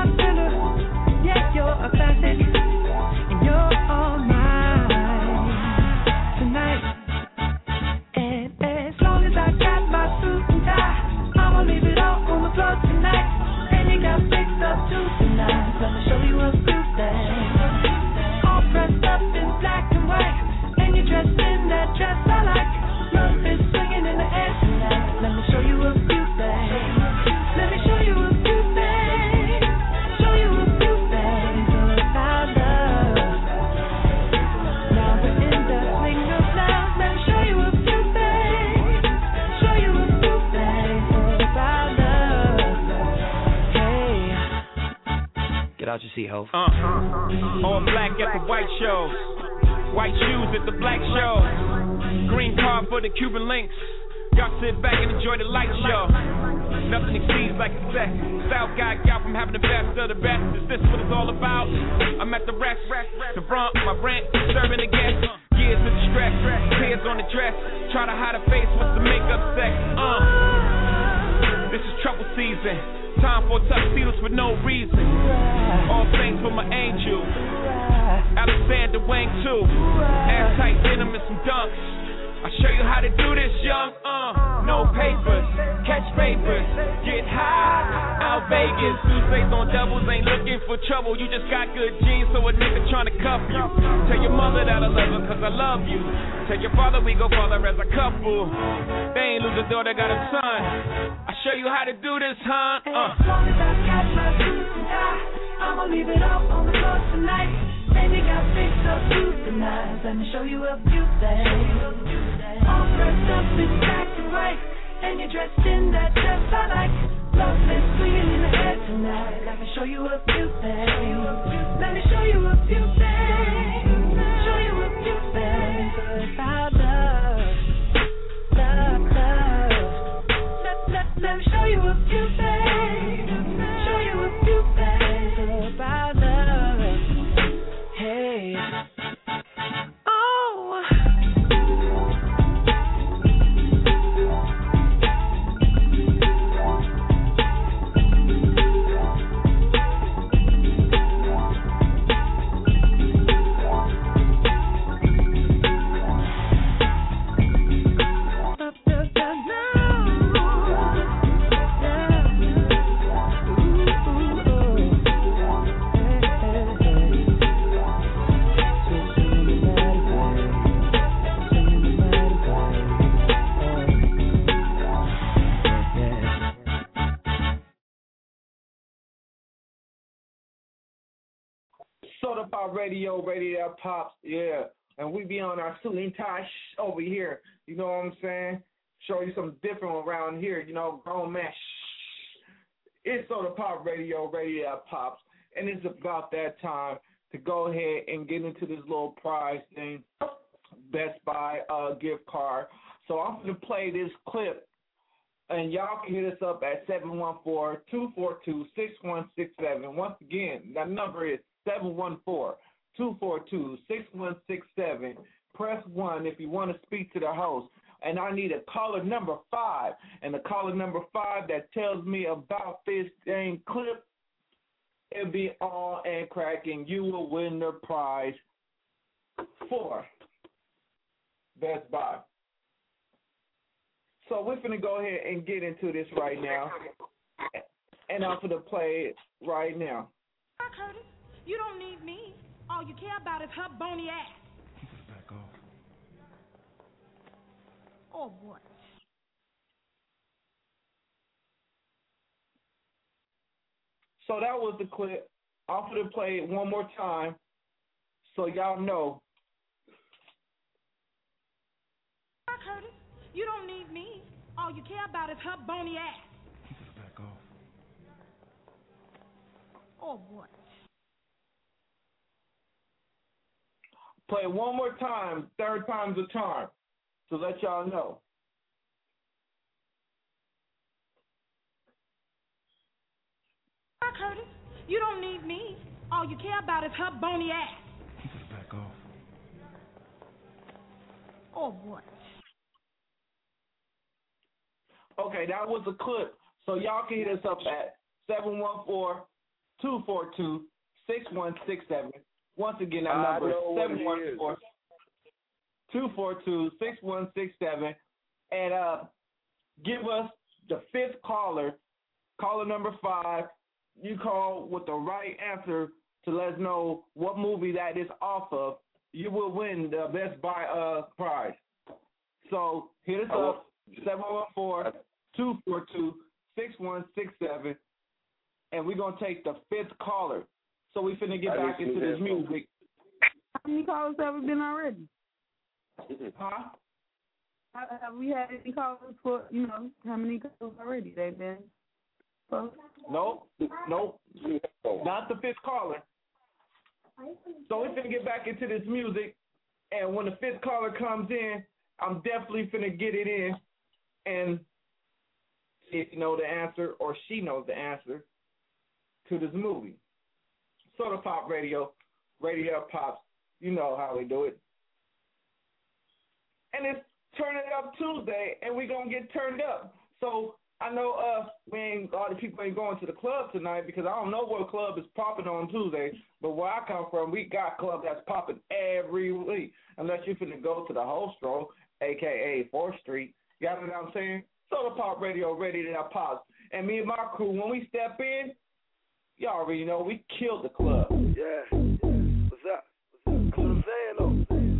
Get out your seat, ho. Uh, all black at the white show. White shoes at the black show. Green card for the Cuban links. Y'all sit back and enjoy the light show. Nothing exceeds like a set. South guy got from having the best of the best. Is this what it's all about? I'm at the rest, the front, my rent, serving the guests. Years of stress, tears on the dress. Try to hide a face with the makeup sex. Uh, this is trouble season. Time for tuxedos for no reason. All saints for my angel. Alexander Wang too. Ass tight denim and some dunks. I'll show you how to do this, young, uh, no papers, catch papers, get high, out Vegas, Tuesdays on doubles, ain't looking for trouble, you just got good genes, so a nigga tryna cuff you, tell your mother that I love her, cause I love you, tell your father we go father as a couple, they ain't lose a daughter, got a son, I'll show you how to do this, huh, uh. As long as I got my suit and tie, I'ma leave it up on the floor tonight. Baby got fixed up to the nines. Let me show you a few things. All dressed up in black and white, and you're dressed in that dress I like. Loveless swinging in the air tonight. Let me show you a few things. Let me show you a few things. Show you a few things about love, love, love. Let, let, let me show you a few things. Show you a few things about love. Hey. Oh. Soda Pop Radio, Radio That Pops, yeah. And we be on our suit and tie sh- over here. You know what I'm saying? Show you something different around here. You know, grown man. Shh. It's Soda Pop Radio, Radio That Pops. And it's about that time to go ahead and get into this little prize thing. Best Buy uh, gift card. So I'm going to play this clip. And y'all can hit us up at seven one four, two four two, six one six seven. Once again, that number is seven one four, two four two, six one six seven. Press one if you want to speak to the host. And I need a caller number five. And the caller number five that tells me about this dang clip, it'll be on and cracking. You will win the prize for Best Buy. So we're going to go ahead and get into this right now. And I'm going to play it right now. Curtis, you don't need me. All you care about is her bony ass. Back off. Oh, boy. So that was the clip. I'm going to play it one more time so y'all know. Curtis, you don't need me. All you care about is her bony ass. Back off. Oh, boy. Play it one more time. Third time's a charm. So let y'all know. Curtis, you don't need me. All you care about is her bony ass. Back off. Oh, boy. Okay, that was a clip. So y'all can hit us up at seven one four, two four two, six one six seven. Once again, that number is seven one four, two four two, six one six seven. And uh, give us the fifth caller, caller number five. You call with the right answer to let us know what movie that is off of. You will win the Best Buy uh, prize. So hit us oh. up, seven one four, two four two, six one six seven. And we're going to take the fifth caller. So we finna get back into this music. How many callers have we been already? Huh? Have we had any callers for, you know, how many callers already they've been? No, no, not the fifth caller. So we're finna get back into this music, and when the fifth caller comes in, I'm definitely finna get it in and see if you know the answer or she knows the answer to this movie. Soda Pop Radio, Radio Pops, you know how we do it. And it's Turn It Up Tuesday, and we gonna get turned up. So I know uh we ain't all the people ain't going to the club tonight because I don't know what club is popping on Tuesday, but where I come from, we got club that's popping every week. Unless you finna go to the Hostro, aka Fourth Street. You got what I'm saying? Soda Pop Radio, ready to have pops. And me and my crew, when we step in, y'all already know we killed the club. Yeah. What's up? What's up? That's what I'm saying though.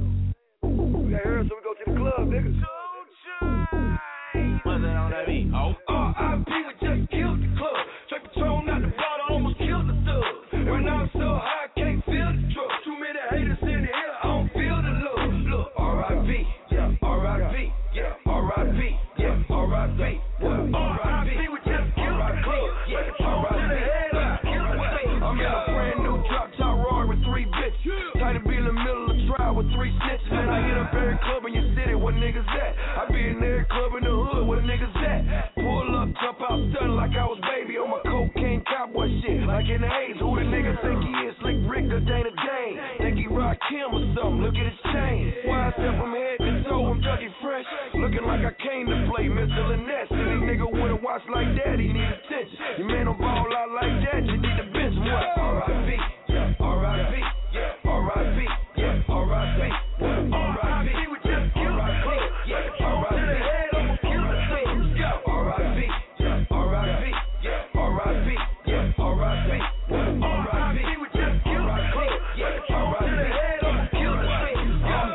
We got here, so we go to the club, niggas. What's that on that beat? Oh. R I P, we just killed the club. Straight Patron out the bottle, almost killed the thug. When I'm so high, I can't feel the drug. Too many haters in the air, I don't feel the love. Look, R I P, yeah, R I P, yeah, R I P, yeah, R I P, yeah, R I P, we just killed the club. Straight Patron to the head, let's kill the thug. I'm in a brand new drop top Rory with three bitches. Tight to be in the middle of the trial with three snitches. And I hit up every club in your city, where niggas at? I be in every club in the hood, where niggas at? Pull up, jump out, stun like I was baby on my cocaine cowboy shit. Like in the A's, who the nigga think he is? Slick Rick or Dana Dane? Think he rock Kim or something? Look at his chain. Why I step from head to toe, I'm Dougie Fresh. Looking like I came to play Mister Lynette. Any nigga with a watch like that, he need attention. Your man don't ball out like that, you need to bench him. What? R I P, yeah, R I P, yeah, R I P, yeah, R I P, what? R I P, we just killed the club. Yeah, R I P, to the head, I'ma kill the thing. Go, R I P, yeah, R I P, yeah, R I P, yeah, R I P, what? R I P, we just killed the club. Yeah, R I P, to the head, I'ma kill the thing. I'm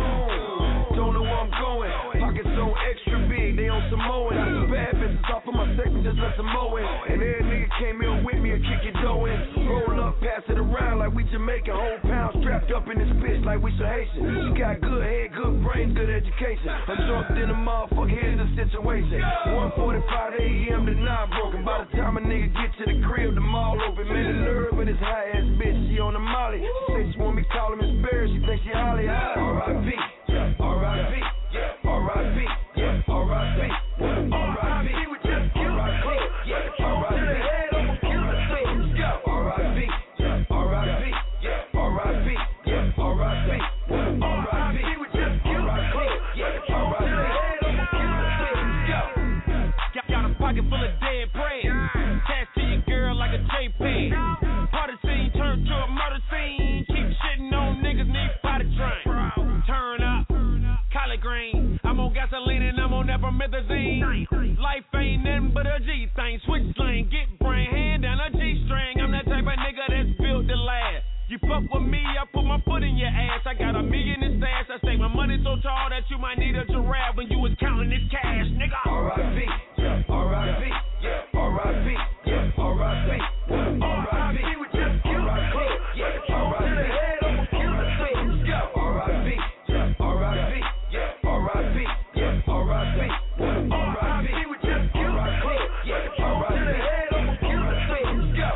gone, don't know where I'm going. Pockets so extra big, they on Samoan. Got some bad bitches off of my section, just let some mow in. And every nigga came in with me and kick your dough in. Roll up, pass it around like we Jamaican. Whole pound strapped up in this bitch like we some Haitian. She got good head, good brains, good education. I'm drunk in the motherfucker, here's the situation. one forty-five a.m. to nine broken. By the time a nigga get to the crib, the mall open. Man, the nerve of this high ass bitch, she on the molly. She say she want me call him Miss Barry, she think she Holly high. R I P, yeah, R I P, yeah, R I P, yeah, R I P, what? R I P, we just killed the club. Yeah, R I P, to the head, I'ma kill the thing. Go, R I P, yeah, R I P, yeah, R I P, yeah, R I P, what? R I P, we just killed the club. Yeah, R I P, to the head, I'ma kill the thing. Go. Got, got a pocket full of dead bread. Attached to your girl like a JPEG. Party scene turned to a murder scene. Keep shitting on niggas, need potty train. Turn up, collard green. I'm on gasoline and I'm on epomethazine. Life ain't nothing but a G thing. Switch lane, get brain, hand down a G string. I'm that type of nigga that's built to last. You fuck with me, I put my foot in your ass. I got a million in stash. I say my money so tall that you might need a giraffe when you was counting this cash, nigga. R I P, yeah, R I P, yeah, R I P, yeah, R I P, what? R I P, we just killed the club. Yeah, R I P, to the head, I'ma kill the thing. Go, R I P, yeah, R I P, yeah, R I P, yeah, R I P, what? R I P, we just killed the club. Yeah, R I P, to the head, I'ma kill the thing. Go.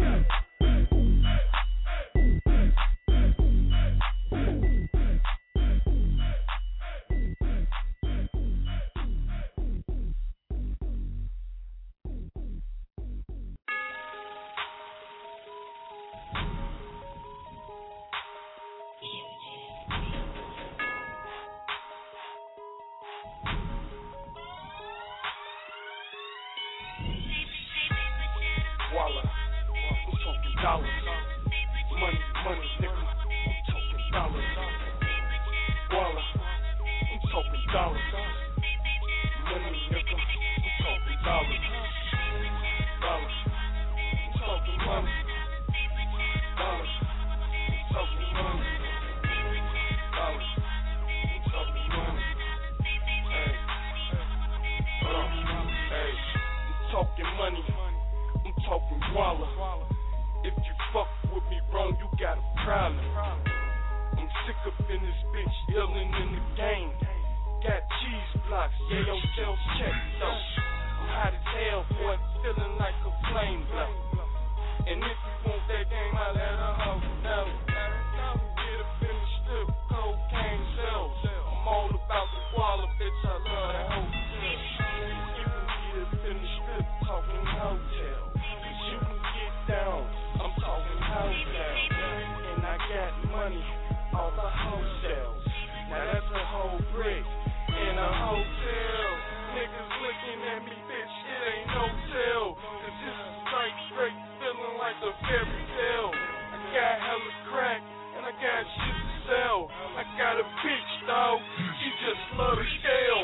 Walla, I'm talking dollars. Money, money, nigga. I'm talking dollars. Walla, I'm talking dollars. Money, nigga. I'm talking dollars. Dollars. I'm talking money. Dollars. I'm talking money. Dollars. I'm talking money. Hey. Uh, hey. I'm talking money. I'm talking Walla. If you fuck with me wrong, you got a problem. I'm sick up in this bitch, illin' in the game. Got cheese blocks, yeah, yo, sales check, though. I'm hot as hell, boy, feeling like a flame blow. And if you want that game, I let a hoe know. Get up in the strip, cocaine shells. I'm all about the quality, bitch, I love that hotel. You can get up in the strip, talking hotel. Cause you can get down, I'm talking hotel. And I got money, all the hotels. Now that's a whole brick in a hotel. Niggas looking at me, bitch, it ain't no tell. Cause this is straight, straight, feeling like a fairy tale. I got hella crack, and I got shit to sell. I got a bitch, dog, she just love the scale.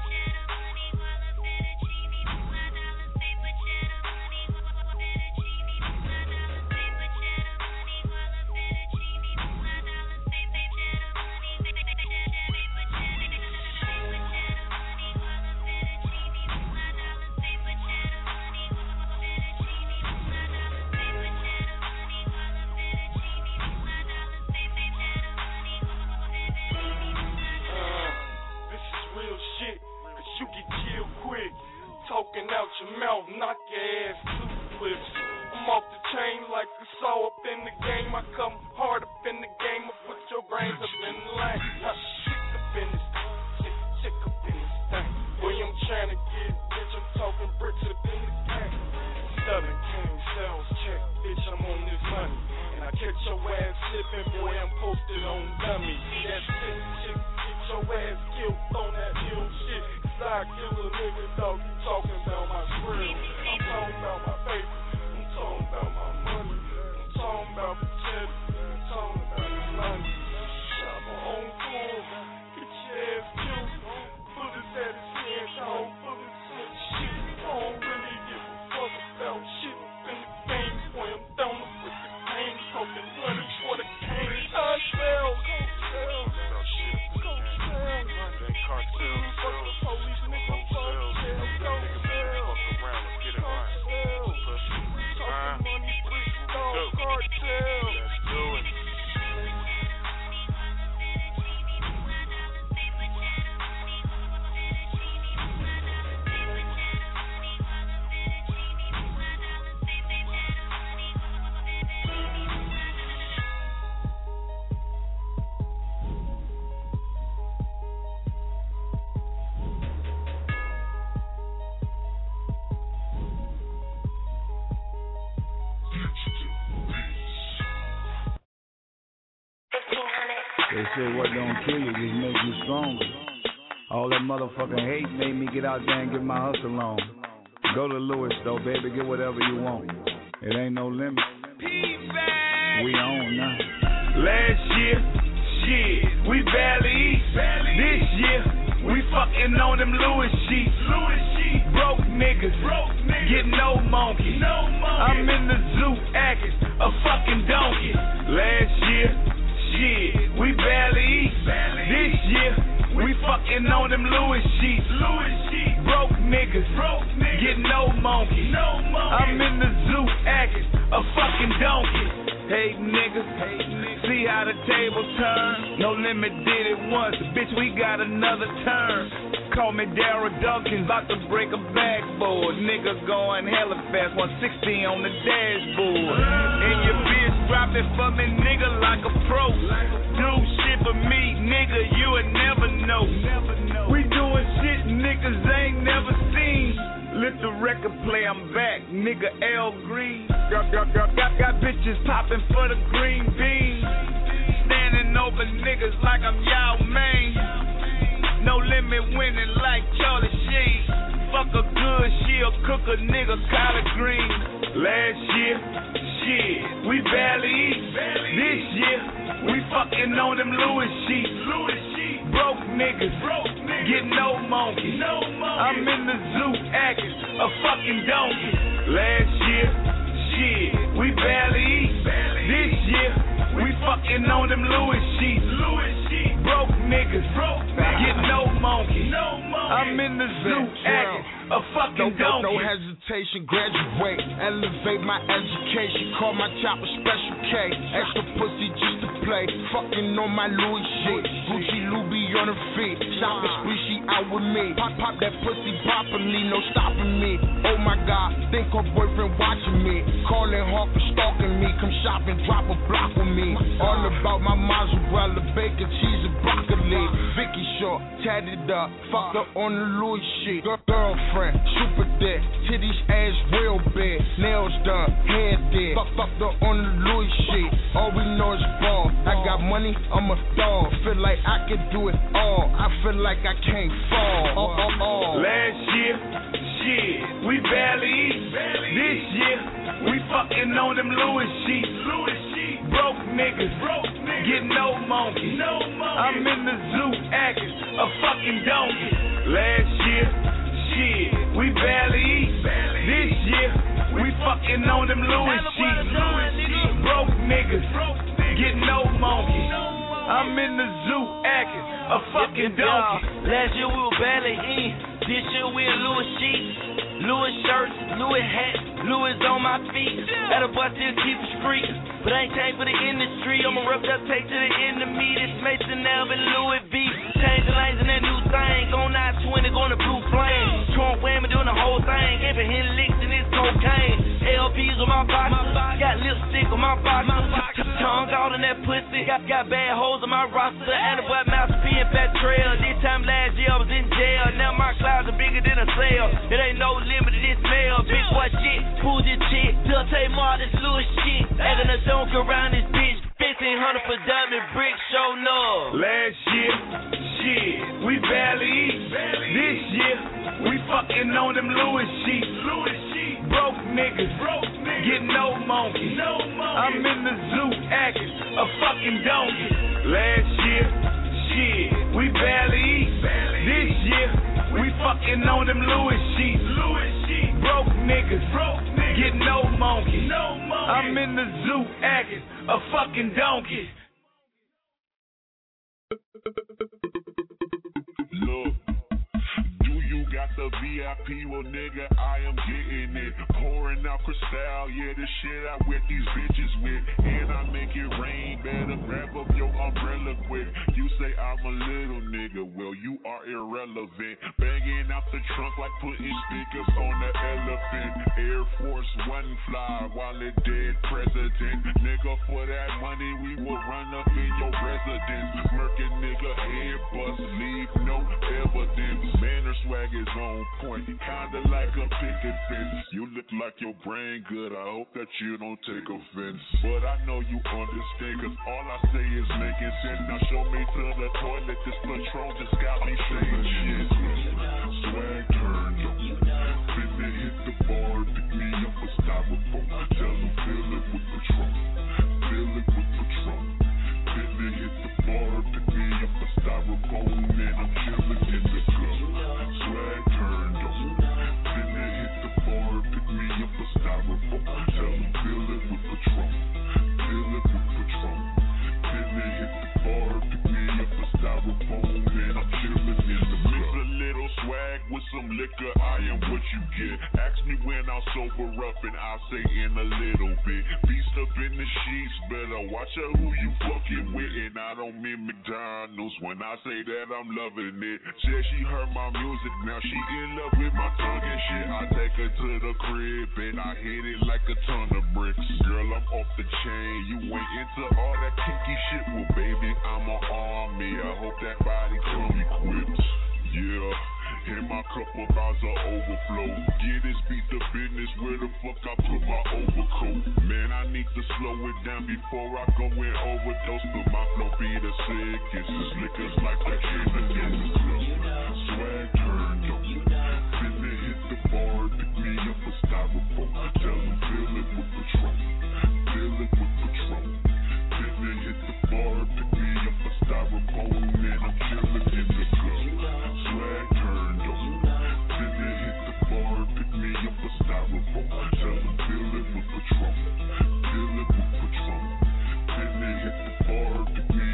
Talking out your mouth, knock your ass two flips. I'm off the chain like a saw up in the game. I come hard up in the game. I put your brains up in the line. Now shit up in this thing, sick, sick up in this thing. Boy, I'm trying to get rich, I'm talking bricks up in the game. Southern King sales check, bitch, I'm on this money. And I catch your ass slipping, boy, I'm posted on dummy. See that sick chick, get your ass killed on that ill shit. I kill a nigga, dog, you talking about my grill. I'm talking about my paper, I'm talking about my money. I'm talking about the cheddar, I'm talking about the money. Shot my own fool, get your ass killed. Bullets at his head, dog, bullets in shit. I don't really give a fuck about shit in the game. Boy, I'm down with the pain, talking money for the cane. I sell, go sell, shit, go sell. That cartel sell. Police nigga, fuck sell, go sell. Fuck around and get it right. Talking money, bricks, dog, cartel. Let's do it. They say what don't kill you just make you stronger. All that motherfucking hate made me get out there and get my hustle on. Go to Lewis though, baby, get whatever you want. It ain't no limit. We on now. Last year, shit, we barely eat. This year, we fucking on them Louis sheets. Broke niggas, get no monkey. I'm in the zoo acting a fucking donkey. Last year, shit, we barely eat. This year, we fucking on them Louis sheets. Broke niggas, get no monkey. I'm in the zoo acting a fucking donkey. Hey niggas, see how the table turn. No Limit did it once, bitch, we got another turn. Call me Darryl Duncan, about to break a backboard. Nigga going hella fast, one sixty on the dashboard. And your bitch drop it for me, nigga, like a pro. Do shit for me, nigga, you would never know. We doing shit niggas ain't never seen. Let the record play, I'm back, nigga L Green. Got, got, got, got, got bitches popping for the green bean. Standing over niggas like I'm Yao Ming. No Limit winning like Charlie Sheen. Fuck a good, she'll cook a nigga collard green. Last year, shit, we barely eat. This year, we fucking on them Louis sheets. Broke niggas, get no monkey. I'm in the zoo acting a fucking donkey. Last year, shit, we barely eat. This year, we fucking on them Louis sheets. broke niggas, get no monkey. I'm in the zoo acting a fucking no, donkey. No, no hesitation, graduate, elevate my education. Call my chopper Special K, extra pussy just to play. Fucking on my Louis shit, Gucci Louis on her feet. Shopping spree, she out with me. Pop, pop that pussy properly, no stopping me. Oh my God, think her boyfriend watching me. Calling Hawker, stalking me. Come shopping, drop a block with me. All about my mozzarella, bacon, cheese, and broccoli. Vicky Short, tatted up, fucked up on the Louis shit. Girlfriend, super thick, titties, ass real big. Nails done, hair dead. Fuck, fucked up on the Louis shit. All we know is ball. I got money, I'm a dog. Feel like I can do it all. I feel like I can't fall. Oh, oh, oh. Last year, shit, we barely eat. This year, we fucking on them Louis sheets. Broke niggas, get no monkey. I'm in the zoo acting a fucking donkey. Last year, shit, we barely eat. This year, we fucking on them Louis sheets. Broke niggas, get no monkey. I'm in the zoo acting a fucking donkey. Last year we were barely in. This year we in Louis sheets, Louis shirts, Louis hats, Louis on my feet. At a bus still keep it street, but I ain't came for the industry. I'ma rep that take to the enemy. This Mason Elvin Louis V. Change the lanes in that new thing. Going I twenty, going to blue flame. Trump whammy doing the whole thing. Giving him licks and it's cocaine. L Ps on my body, got lipstick on my body. Tongue out in that pussy. Got, got bad holes on my roster. And a boy Master P and Fat Trail. This time last year I was in jail. Now my clouds are bigger than a sail. It ain't no limit to this mail. Big boy shit, pull this shit. Dante Mar, this Louis shit. Acting a dunk around this bitch. fifteen hundred for diamond bricks, show no. Last year, shit, we barely eat. This year, we fucking on them Louis sheets. Broke niggas, get no monkey. I'm in the zoo acting a fucking donkey. Last year, shit, we barely eat. This year, we fucking on them Louis sheets. Broke niggas, get no monkey. I'm in the zoo acting a fucking donkey. Look, do you got the V I P? Well, nigga, I am getting it. Pouring out Cristal, yeah, the shit I wet these bitches with. And I make it rain, better grab up your umbrella quick. You say I'm a little nigga, well, you are irrelevant. Banging out the trunk like putting speakers on the elephant. Air Force One fly while it dead president. Nigga, for that money, we will run up in your residence. Murking nigga, head bust, leave no evidence. Manner swag is on point, kinda like a picket fence. You look like your brain good, I hope that you don't take offense. But I know you understand, cause all I say is making sense. Now show me to the toilet, this Patron just got me saying shit. Swag turned up, finna hit the bar, pick me up a styrofoam. Tell them fill it with Patron, fill it with Patron. Finna hit the bar, pick me up a styrofoam, and I'm chillin' in the club. Swag turned up, finna hit the bar, pick me up a styrofoam. Tell them fill it with Patron, fill it with Patron. Finna hit the bar, pick me up a styrofoam, and I'm chillin' in the club. Mix a little swag with some liquor, I am what you get. Ask me when I'll sober up, and I'll say in a little bit. Beast up in the sheets, better watch out who you fucking with. And I don't mean McDonald's when I say that I'm loving it. Said she heard my music, now she in love with my tongue and shit. I take her to the crib and I hit it like a ton of bricks. Girl, I'm off the chain, you ain't into all that kinky shit. Well, baby, I'm an army, I hope that body come equipped. Yeah. And my cup of bars are overflow. Get this beat the business, where the fuck I put my overcoat? Man, I need to slow it down before I go and overdose. But my flow be the sickest. This liquor's like that shit in the club. Swag turned up, finna hit the bar, pick me up a styrofoam. Tell them fill it with Patron, fill it with Patron. Finna hit the bar, pick me up a styrofoam, and I'm chillin' in the club. Swag turned up, finna hit the bar, pick me up a styrofoam. Tell them fill it with Patron, fill it with Patron. Finna hit the bar, pick me up a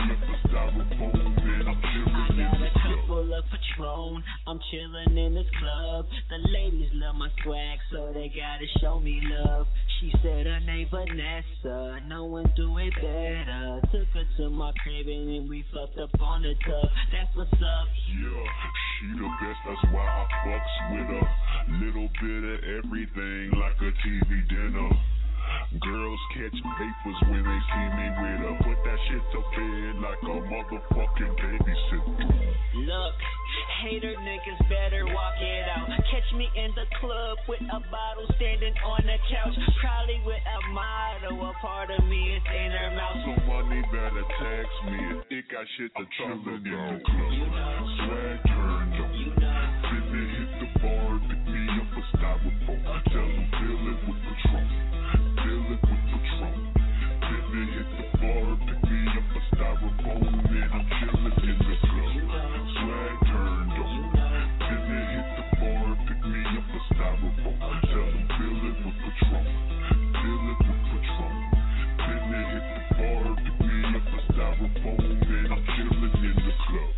styrofoam, and I'm chillin' in the club. Full of Patron, I'm chillin' in this club. The ladies love my swag, so they gotta show me love. She said her name Vanessa, no one do it better. Took her to my crib and then we fucked up on the tub. That's what's up. Yeah, she the best, that's why I fucks with her. Little bit of everything like a T V dinner. Girls catch papers when they see me with her. Put that shit to bed like a motherfucking babysitter. Look, hater niggas better walk it out. Catch me in the club with a bottle standing on the couch. Probably with a motto, a part of me is in her mouth. Somebody better text me if it got shit to chillin' in the club. You know. Swag turned up. You know. Finna hit the bar, pick me up a styrofoam. Tell them fill it with Patron. Fill it with Patron. Finna hit the bar, pick me up a styrofoam, and I'm chillin' in the club. Swag turned up. Finna hit the bar, pick me up a styrofoam. Tell them fill it with Patron. Fill it with Patron. Finna hit the bar, pick me up a styrofoam, and I'm chillin' in the club.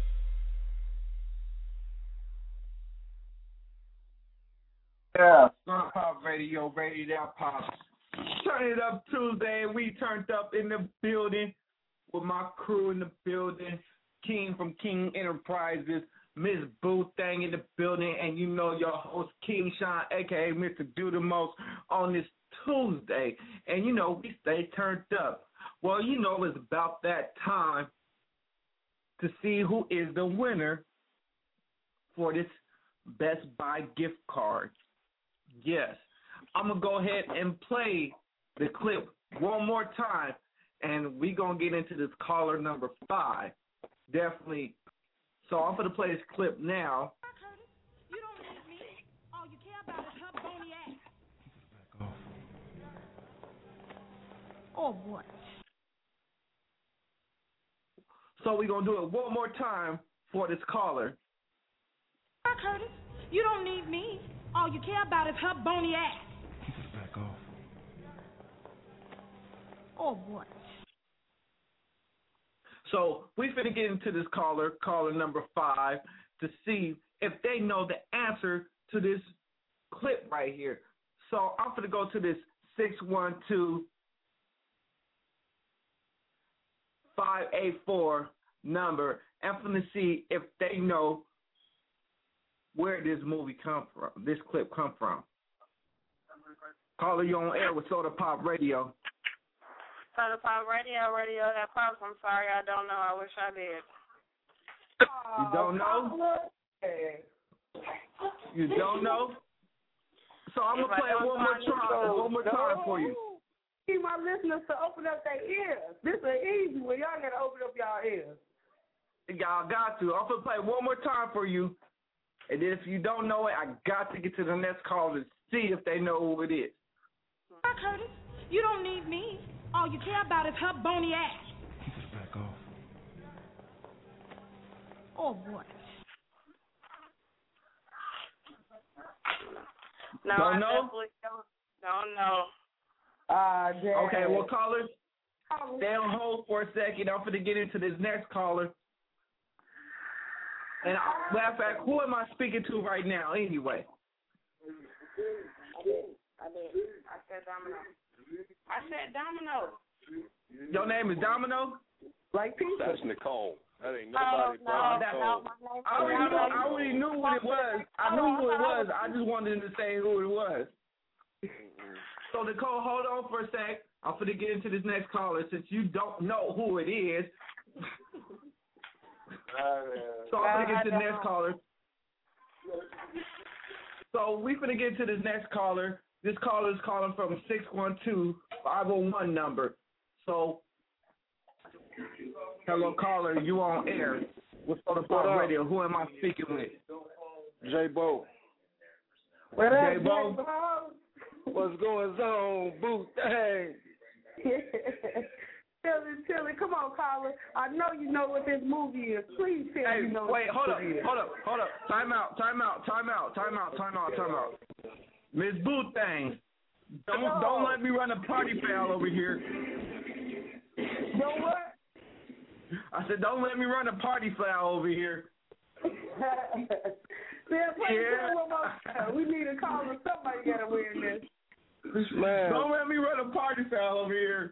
Yeah, Sun Pop Radio, Radio That Pops. Turn it up Tuesday. We turned up in the building with my crew in the building. King from King Enterprises, Miss Boo Thang in the building, and you know your host King Sean, aka Mister Do the Most, on this Tuesday. And you know we stay turned up. Well, you know it's about that time to see who is the winner for this Best Buy gift card. Yes, I'm going to go ahead and play the clip one more time, and we're going to get into this caller number five. Definitely. So I'm going to play this clip now. You don't need me. All you care about is her bony ass. Oh, boy. So we're going to do it one more time for this caller. Curtis, you don't need me. All you care about is her bony ass. Back off. Oh, boy. So we finna get into this caller, caller number five, to see if they know the answer to this clip right here. So I'm finna go to this six one two, five eight four number and finna see if they know where this movie come from, this clip come from. Caller, you on air with Soda Pop Radio. Soda Pop Radio, Radio That Pops. I'm sorry, I don't know. I wish I did. You don't know? You don't know? So I'm going to play it one more time, one more time for you. Need my listeners to open up their ears. This is easy one. Y'all got to open up y'all ears. Y'all got to. I'm going to play it one more time for you. And then if you don't know it, I got to get to the next call to see if they know who it is. Curtis, you don't need me. All you care about is her bony ass. Back off. Oh, boy. No, don't I know? definitely don't, don't know. Ah, uh, okay, well, callers, stay on hold for a second. I'm going to get into this next caller. And I, matter of fact, who am I speaking to right now anyway? I did. I did. I said Domino. I said Domino. Your name is Domino? Like pizza. That's Nicole. That ain't Oh, nobody no, but that's Nicole. not my name. I already, knew, I already knew what it was. I knew who it was. I just wanted to say who it was. So, Nicole, hold on for a sec. I'm going to get into this next caller since you don't know who it is. So I'm going to get to the next caller. So we're going to get to this next caller. This caller is calling from a six one two, five oh one number. So, hello, caller. You on air with Soda Pop Radio. Who am I speaking with? J-Bo. What up, J-Bo? What's going on, Boo Thang? Tell it, tell it. Come on, caller. I know you know what this movie is. Please tell Hey, you know wait, what hold up, it is. hold up, hold up. Time out, time out, time out, time out, time out, time out. Miss Boo Thang, don't Yo. don't let me run a party foul over here. You know what? I said, don't let me run a party foul over here. Man, play Yeah. one more time. We need a call or somebody got to win this. Man. Don't let me run a party foul over here.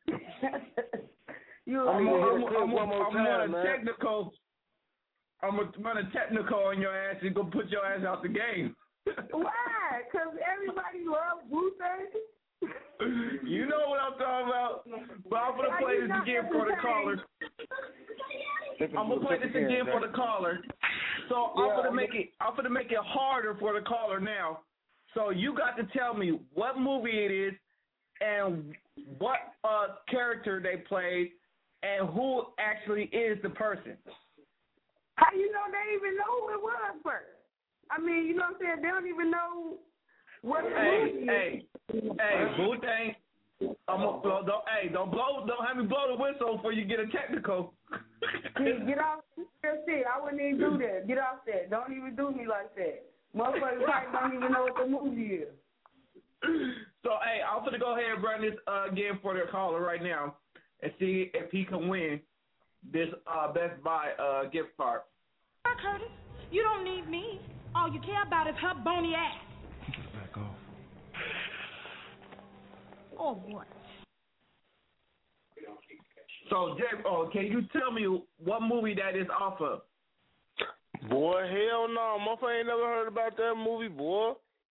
you I'm, I'm, I'm, I'm, I'm, one more I'm time, on a man. technical. I'm gonna run a technical on your ass and go put your ass out the game. Why? Because everybody loves Wu-Tang. You know what I'm talking about. But I'm gonna play this again for the caller. I'm gonna play this again for the caller. So I'm gonna make it. I'm gonna make it harder for the caller now. So you got to tell me what movie it is and what uh, character they played and who actually is the person. How you know they even know who it was first? I mean, you know what I'm saying? They don't even know what the Hey, movie hey, is. hey, Wu-Tang. I'm a, don't, don't, hey, don't blow, don't have me blow the whistle before you get a technical. Hey, get off that shit. I wouldn't even do that. Get off that. Don't even do me like that. Motherfuckers probably don't even know what the movie is. So, hey, I'm going to go ahead and run this uh, again for the caller right now and see if he can win this uh, Best Buy uh, gift card. Curtis, you don't need me. All you care about is her bony ass. Back off. Or what? So, Jay, oh, can you tell me what movie that is off of? Boy, hell no. Motherfucker ain't never heard about that movie, boy.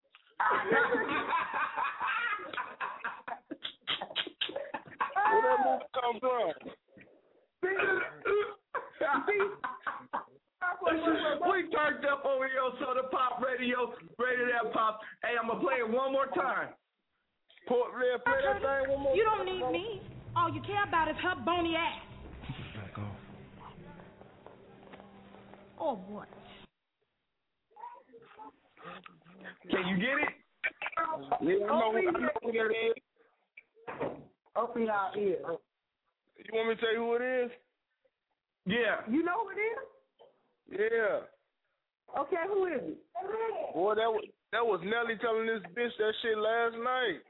Where that movie come from? We turned up over here on Soda Pop Radio, Radio That Pop. Hey, I'm going to play it one more time. Put, yeah, play that thing one more You time. don't need me. All you care about is her bony ass. Back off. Or what? Can you get it? Yeah, I know, I know who that is. Open your ears. You want me to tell you who it is? Yeah. You know who it is? Yeah. Okay, who is it? Boy, that was, that was Nelly telling this bitch that shit last night.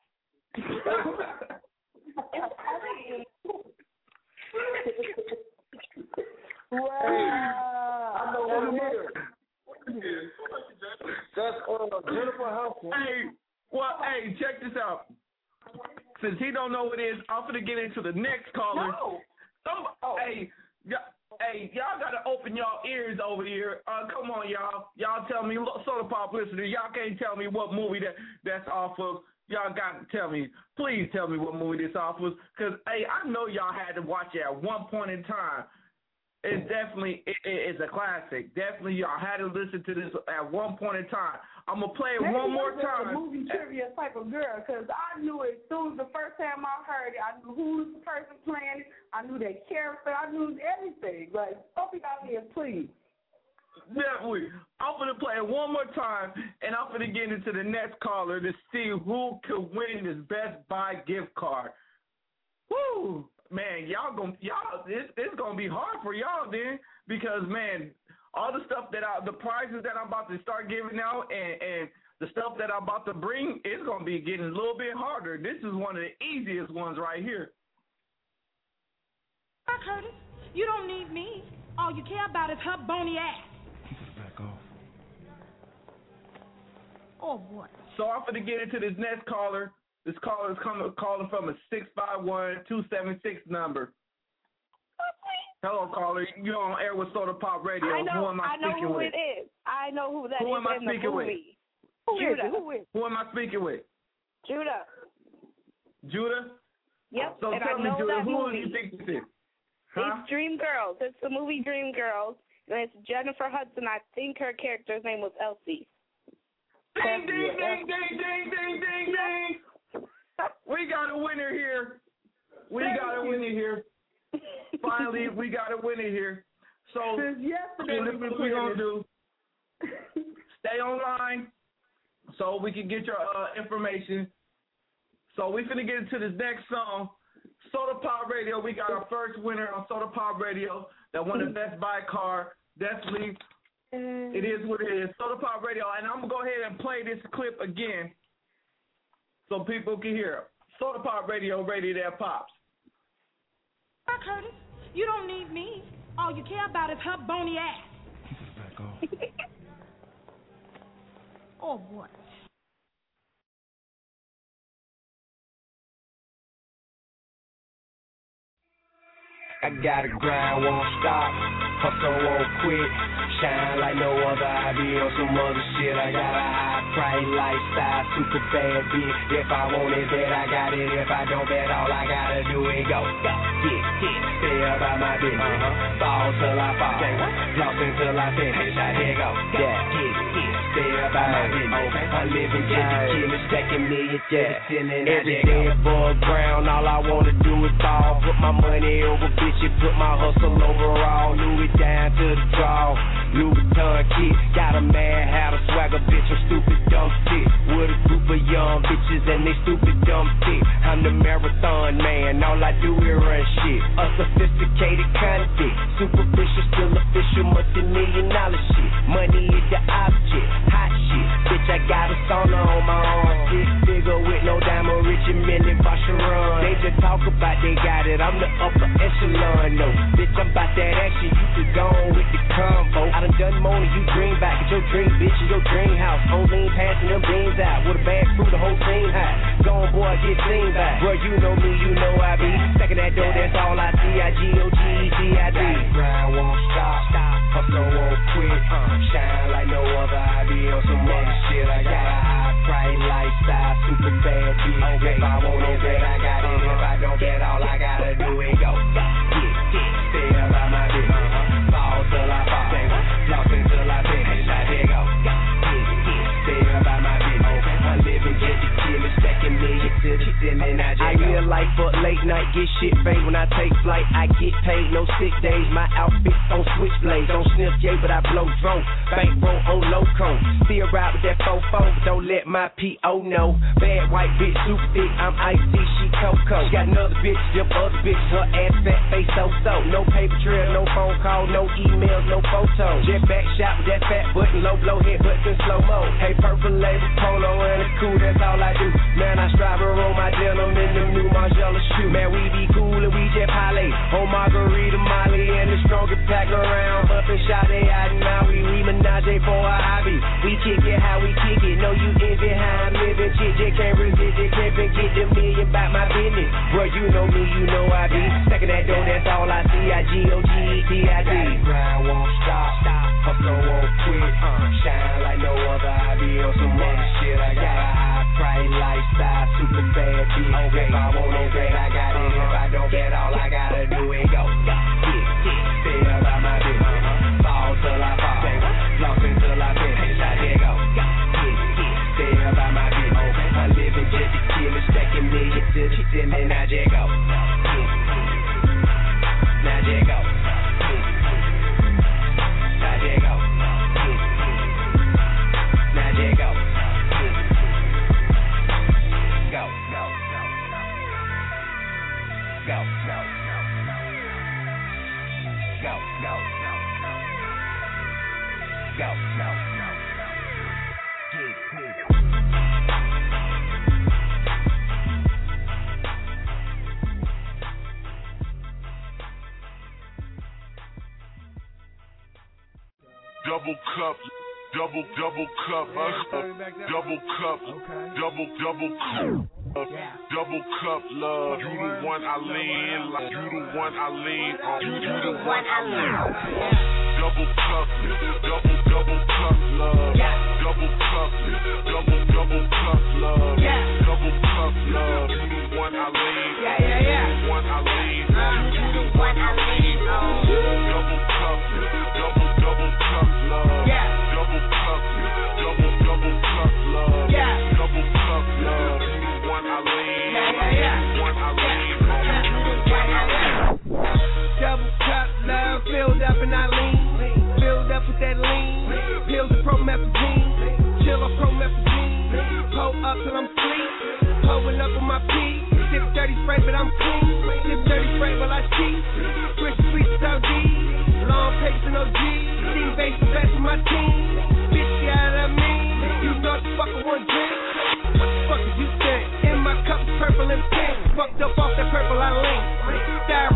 Wow. I know who it is. That's uh, Jennifer Hudson. Hey, well, hey, check this out. Since he don't know what it is, I'm gonna get into the next caller. No. Some, oh. Hey, y- hey, y'all gotta open y'all ears over here. Uh, come on, y'all. Y'all tell me, Soda Pop listeners, y'all can't tell me what movie that that's off of. Y'all got to tell me. Please tell me what movie this off of. Because, hey, I know y'all had to watch it at one point in time. It's definitely, it, it's a classic. Definitely, y'all had to listen to this at one point in time. I'm going to play it Maybe one more I'm just time. a movie trivia type of girl, because I knew it as soon as the first time I heard it. I knew who was the person playing it. I knew their character. I knew everything. Like, open out here, please. Definitely. I'm going to play it one more time, and I'm going to get into the next caller to see who could win this Best Buy gift card. Woo! Man, y'all gonna y'all it's, it's gonna be hard for y'all then, because man, all the stuff that I the prizes that I'm about to start giving out and, and the stuff that I'm about to bring, it's gonna be getting a little bit harder. This is one of the easiest ones right here. Hi, Curtis. You don't need me. All you care about is her bony ass. Back off. Or what? So I'm gonna get into this next caller. This caller is coming calling from a six five one, two seven six number. Hello, caller. You're on air with Soda Pop Radio. I know, who am I, I know speaking who with? it is. I know who that who is am I in the speaking with? movie. Who is Judah. it? Who is it? Who am I speaking with? Judah. Judah? Yep. So and tell I me, know Judah, that who movie. do you think this is? Huh? It's Dreamgirls. It's the movie Dreamgirls. And it's Jennifer Hudson. I think her character's name was Elsie. Ding, ding, ding, ding, ding, ding, ding, ding. We got a winner here. We Thank got a you. winner here. Finally, we got a winner here. So, Since yesterday okay, this we've is been what we're going playing to do. Stay online so we can get your uh, information. So we finna get into this next song. Soda Pop Radio, we got our first winner on Soda Pop Radio that won the Best Buy card. Definitely, it is what it is. Soda Pop Radio, and I'm going to go ahead and play this clip again so people can hear it. Soda Pop Radio, Radio That Pops. Hi, Curtis. You don't need me. All you care about is her bony ass. Back off. Oh, boy. I gotta grind, won't stop, hustle won't quit, shine like no other, I be on some other shit. I got a high price lifestyle, super bad bitch. If I want it, bet I got it. If I don't, bet all I gotta do is go, go, get, get, stay about my business, uh-huh. Fall till I fall, lost until I finish. I here go, yeah, get, get, stay about my business. Okay. I'm living just to kill it, stacking millions, yeah, chilling. Every day above ground, all I wanna do is ball, put my money over bitch. You put my hustle overall, Louis down to the draw, Louis Vuitton kit, got a mad hat, a swagger bitch, I'm stupid dumb shit, with a group of young bitches and they stupid dumb shit. I'm the marathon man, all I do is run shit, a sophisticated convict, superficial, still official, multi-million dollar shit, money is the object, hot shit, bitch I got a sauna on my arm, six figure with no diamond, rich and million run. They just talk about they got it, I'm the upper echelon. No, bitch, I'm about that action. You can go on with the convo. I done done more than you dream back. It's your dream, bitch, in your dream house. On lean, passing them beans out. With a bag through the whole team high. Go on, boy, get seen back. Bro, you know me, you know I be. Stacking that dough, that's all I see. I G O G E T I D. Grind won't stop, stop. Hustle won't quit. Uh, shine like no other. I be on some other shit. I got a high price lifestyle, super bad bitch. Okay. If I want it, bet I got it. If I don't, bet all I gotta do is go. Stay about my business, fall till I fall, lost until I finish, I dig go, stay about my business, I'm living just to kill it, stacking millions to the ceiling, I dig go. I live life up late night, get shit fade when I take flight, I get paid, no sick days, my outfits on switchblades, don't sniff J, but I blow drone, bankroll on loco, still ride with that fofo, but don't let my P O know, bad white bitch, super thick, I'm icy, she Coco, got another bitch, them other bitches, her ass fat, face so-so, no paper trail, no phone call, no emails, no photos. Jet back shot with that fat button, low blow head button in slow mo. Hey, purple label, polo and a cool, that's all I do. Man, I strive to roll my denim in them new Margiela shoes. Man, we be cool and we jet parlay on Margarita, Molly, and the strongest pack around. Bumpin' shot they out and now we we menage for a hobby. We kick it how we kick it. Know you envy how I'm living. Shit, just can't resist it. Can't get the million back my business. Bro, you know me, you know I be stacking that dough. That's all I see. I G O G E T I D. Grind won't stop, stop. Hustle won't quit. Uh, shine like no other. I be on some other shit. I got a high price lifestyle, super bad bitch. Okay. If I want it, bet I got it. If I don't, bet all I gotta do is go. Get, get, stay about my business. Fall till I fall, lost until I finish. I dig go. Get, get, stay about my business. I'm living just to kill it, stacking millions to the ceiling. I just go. Now just go. Now just go. Now just go. Go, go, go, go, go, go, go, go, go, go. Double cup, double double cup, uh, double cup, double double cup, uh, double cup love. You the one I lean, like you the one I lean on. You, you the one I lean. Double cup, double double cup love. Double cup, double double cup love. Double cup love. You the one I lean. Yeah yeah yeah. You the one I lean on. You the one I lean on. Double cup, double double cup love. Yeah. Double cup, double double cup love. Yeah. Double cup love. You the one I lean. Yeah yeah yeah. You the one I lean on. You the one I lean. Double cup love, filled up and I lean. Filled up with that lean. Pills of promethazine. Chill on promethazine. Pull up till I'm sleep. Pulling up on my pee. Sip dirty spray, but I'm clean. Sip dirty spray while I cheat. Switch sweet so D. Long pace and O G. Team base the best of my team. Bitch, you out of me. You know the fuck I want drink. What the fuck did you think? In my cup, purple and pink. Fucked up off that purple I lean. Styrofoam, my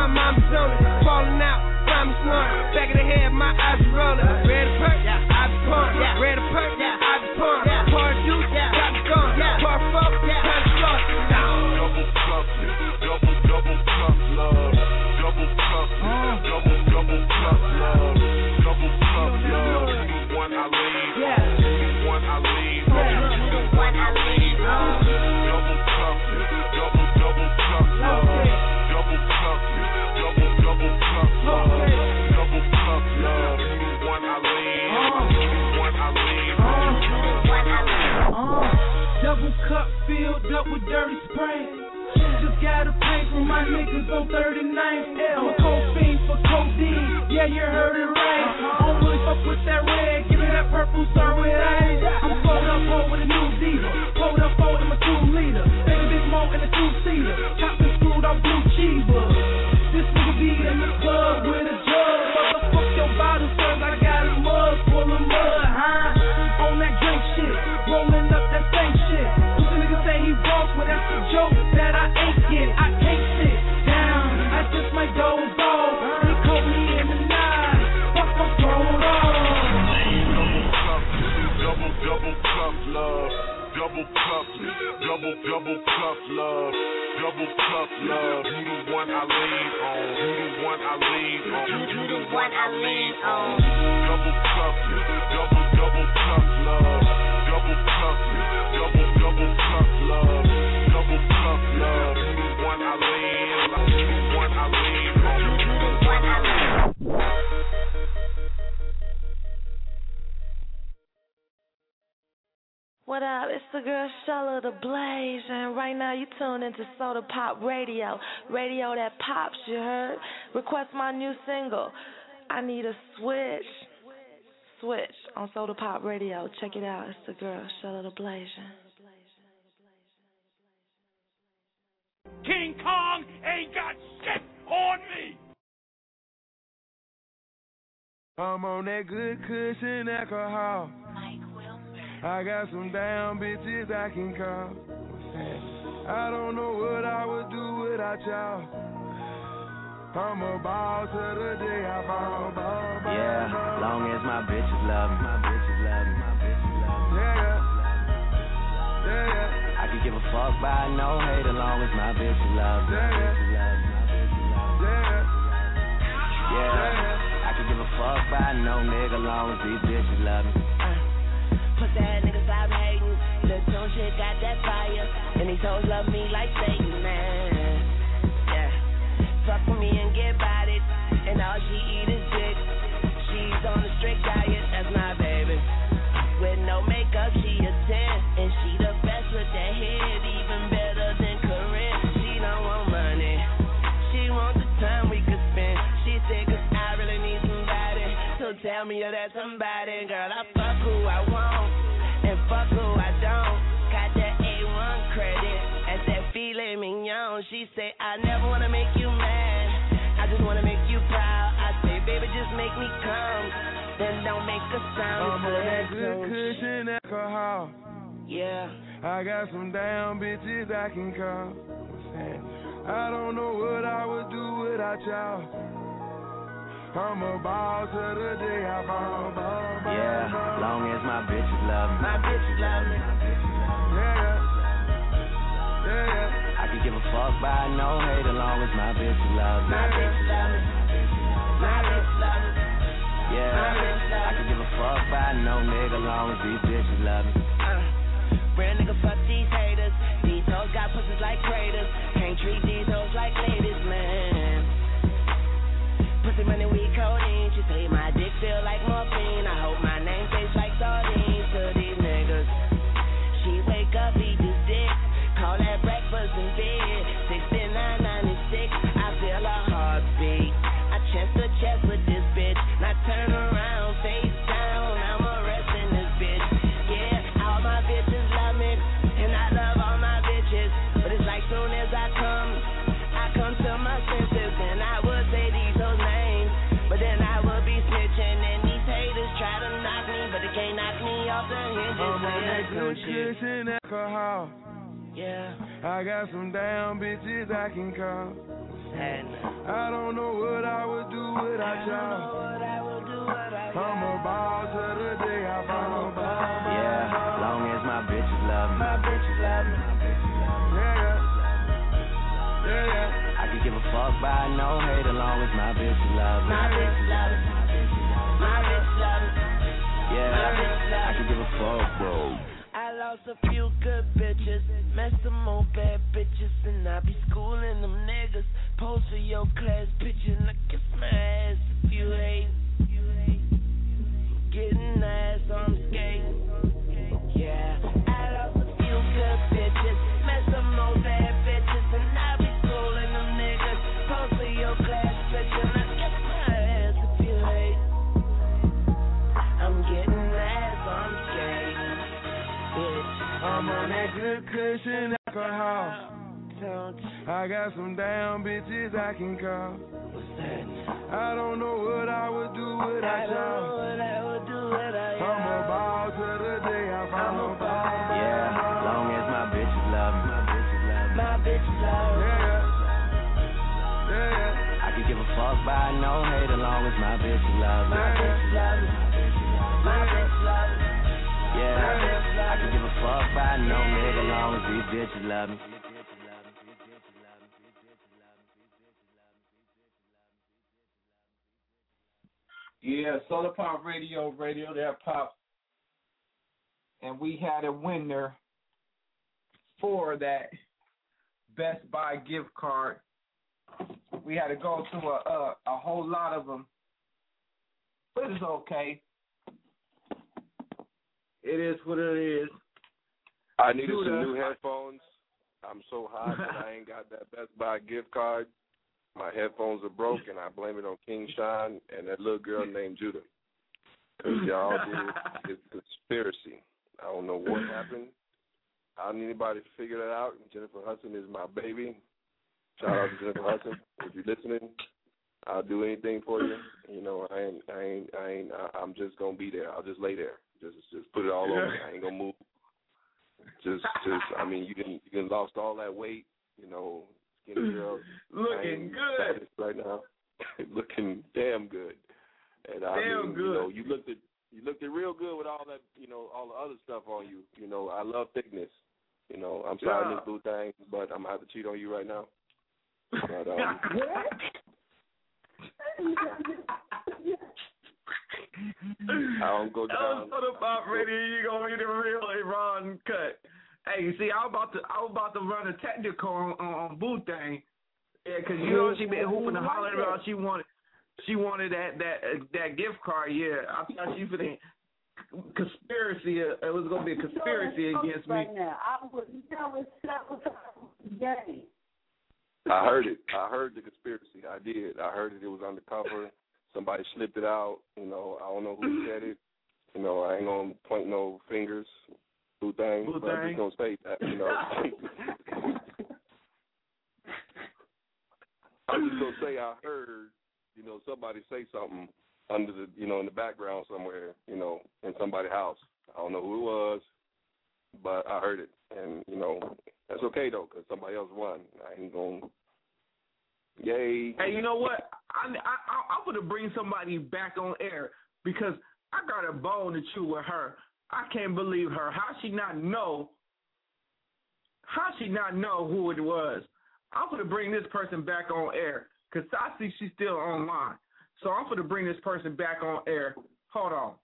my mom's on it. Falling out, find me snoring. Back of the head, my eyes are rolling. Red a perk, I be pouring. Red a perk, I be pouring. Pour a juice, got me going. Pour a fuck, time to start. Double cup, double, double cup love. Double cup, double, double cup love. Double cup love. You the one I lean on. You the one I lean on. You the one I lean on. Double cup, double, double cup love. Double cup, double, double cup love. Double cup love. You the one I lean on. You the one I lean on. You the one I lean on. Double cup filled up with dirty spray. Just gotta pay for my niggas on thirty-ninth. I'm a cold fiend for codeine. Yeah, you heard it right. I don't really fuck with that red. Give me that purple star with ice. I'm pulled up home with a new diesel. Pulled up home in my two liter. Baby big mo in a two seater. Chopped and screwed off blue cheeseburger. This nigga be in the club with a jug. Motherfuck your bottle, cause I got a mug full of mud, huh? On that drink shit. Rolling up that same shit. Pussy nigga say he walk, but that's a joke that I ain't get. I can't sit down. I just might doze off. They caught me in the night. Fuck my throat off. Double, double cup love. Double cup, double, double cup love. Double cup love. You the one I lean on. You the one I lean on. You the one I lean on. Double cup, double, double cup love. Double cup, double, double cup love. Double cup love. You the one I lean on. You the one I lean on. You the one I lean on. What up? It's the girl Shella the Blaze, and right now you tuned into Soda Pop Radio, radio that pops. You heard? Request my new single. I need a switch, switch on Soda Pop Radio. Check it out. It's the girl Shella the Blaze. King Kong ain't got shit on me. I'm on that good cushion alcohol. I got some damn bitches I can call. I don't know what I would do without y'all. I'm a ball to the day I fall. Ball, ball, yeah, ball. Long as my bitches love me. My bitches love me. My bitches love me. Yeah, yeah, yeah. I can give a fuck by no hate as long as my bitches love me. My bitches love me. My bitches love me. Yeah, yeah. I can give a fuck by no nigga as long as these bitches love me. Put that nigga stop hating. The tune shit got that fire. And these hoes love me like Satan, man. Yeah. Fuck with me and get about it. And all she eat is dick. She's on a strict diet, that's my baby. With no makeup, she a ten. And she the best with that head, even better than Corinne. She don't want money. She wants the time we could spend. She said, cause I really need somebody. So tell me you're that somebody. Girl, I fuck who I want. And fuck who I don't. Got that A one credit. That's that filet mignon. She say, I never wanna make you mad. I just wanna make you proud. I say, baby, just make me come. Then don't make a sound. I'm on that good cushion alcohol. Yeah. I got some damn bitches I can call. I don't know what I would do without y'all. I'm a ball to the day I fall. Ball, ball, yeah, ball. Long as my bitches love me. My bitches love me. Yeah, yeah. Yeah. I can give a fuck by no hate as long as my bitches love me. My bitches love me. My bitches love me. Yeah, my bitches love me. I can give a fuck by no nigga as long as these bitches love me. Uh, real nigga, fuck these haters. These hoes got pussies like craters. Can't treat these hoes like ladies, man. Pussy money, we codeine. She say my dick feel like morphine. I hope my name tastes like sardines to these niggas. She wake up, eat this dick. Call that breakfast in bed. sixty-nine ninety-six, I feel a heartbeat. I chest to chest with this bitch. Now turn around, face down. I'm arresting this bitch. Yeah, all my bitches love me. And I love all my bitches. But it's like soon as I come, I come to my senses. And I would say these hoes names. But then I would be snitching. And these haters try to knock me. But they can't knock me off the hinges. I'm on that good cushion alcohol. Yeah. I got some damn bitches I can call. I don't know what I would do without y'all. I'm a ball to the day I fall. Yeah, long as my bitches love me. My bitches love me. Yeah, yeah. Yeah, yeah. I can give a fuck by no hate as long as my bitches love me. My bitches love me. My bitches love me. Yeah, I can give a fuck, bro. I lost a few good bitches, met some more bad bitches, and I be schooling them niggas. Post for your class picture, and I kiss my ass if you hate. Getting ass on skate. Yeah, I lost a few good bitches, met some more bad bitches, and I be schooling them niggas. Post for your class picture, and I kiss my ass if you hate. I'm getting ass on skate. I'm on that good cushion alcohol. I got some damn bitches I can call. I don't know what I would do without y'all. I'm a ball to the day I fall. Yeah, long as my bitches love me. My bitches love me. Yeah, yeah. I can give a fuck by no hate as long as my bitches love me. My bitches love me. My bitches love me. Yeah, I can give a fuck by no nigga long as these bitches love me. Yeah, Soda Pop Radio, Radio That Pop. And we had a winner for that Best Buy gift card. We had to go through a a, a whole lot of them, but it's okay. It is what it is. I needed Dude, some uh, new headphones. I'm so hot that I ain't got that Best Buy gift card. My headphones are broken. I blame it on King Sean and that little girl named Judah. Because y'all did it's conspiracy. I don't know what happened. I don't need anybody to figure that out. Jennifer Hudson is my baby. Shout out to Jennifer Hudson. If you're listening, I'll do anything for you. You know, I ain't, I ain't, I ain't. I'm just gonna be there. I'll just lay there. Just, just put it all over me. I ain't gonna move. Just, just. I mean, you didn't, you didn't lost all that weight. You know, skinny girl. Looking good right now. Looking damn good. And I damn mean, good. you know, you looked at, you looked at real good with all that, you know, all the other stuff on you. You know, I love thickness. You know, I'm sorry, Yeah. Miss Blue Thing, but I'm gonna have to cheat on you right now. But um. I don't go down. Soda Pop Radio, you gonna be the real Iran cut. Hey, you see, I was about to, I was about to run a technical on, on, on Boo Thing, yeah, because you know she been hooping and hollering about she wanted, she wanted that that uh, that gift card. Yeah, I thought she for the conspiracy. Uh, it was gonna be a conspiracy against me. Right now, I would never sabotage the game. I heard it. I heard the conspiracy. I did. I heard it. It was undercover. Somebody slipped it out. You know, I don't know who said it. You know, I ain't gonna point no fingers. Blue thing. Blue but I'm just gonna say that. You know. I'm just gonna say I heard. You know, somebody say something under the, you know, in the background somewhere. You know, in somebody's house. I don't know who it was, but I heard it, and you know, that's okay though, because somebody else won. I ain't gonna. Yay. Hey, you know what? I, I, I, I'm going to bring somebody back on air because I got a bone to chew with her. I can't believe her. How she not know? How she not know who it was? I'm going to bring this person back on air because I see she's still online. So I'm going to bring this person back on air. Hold on.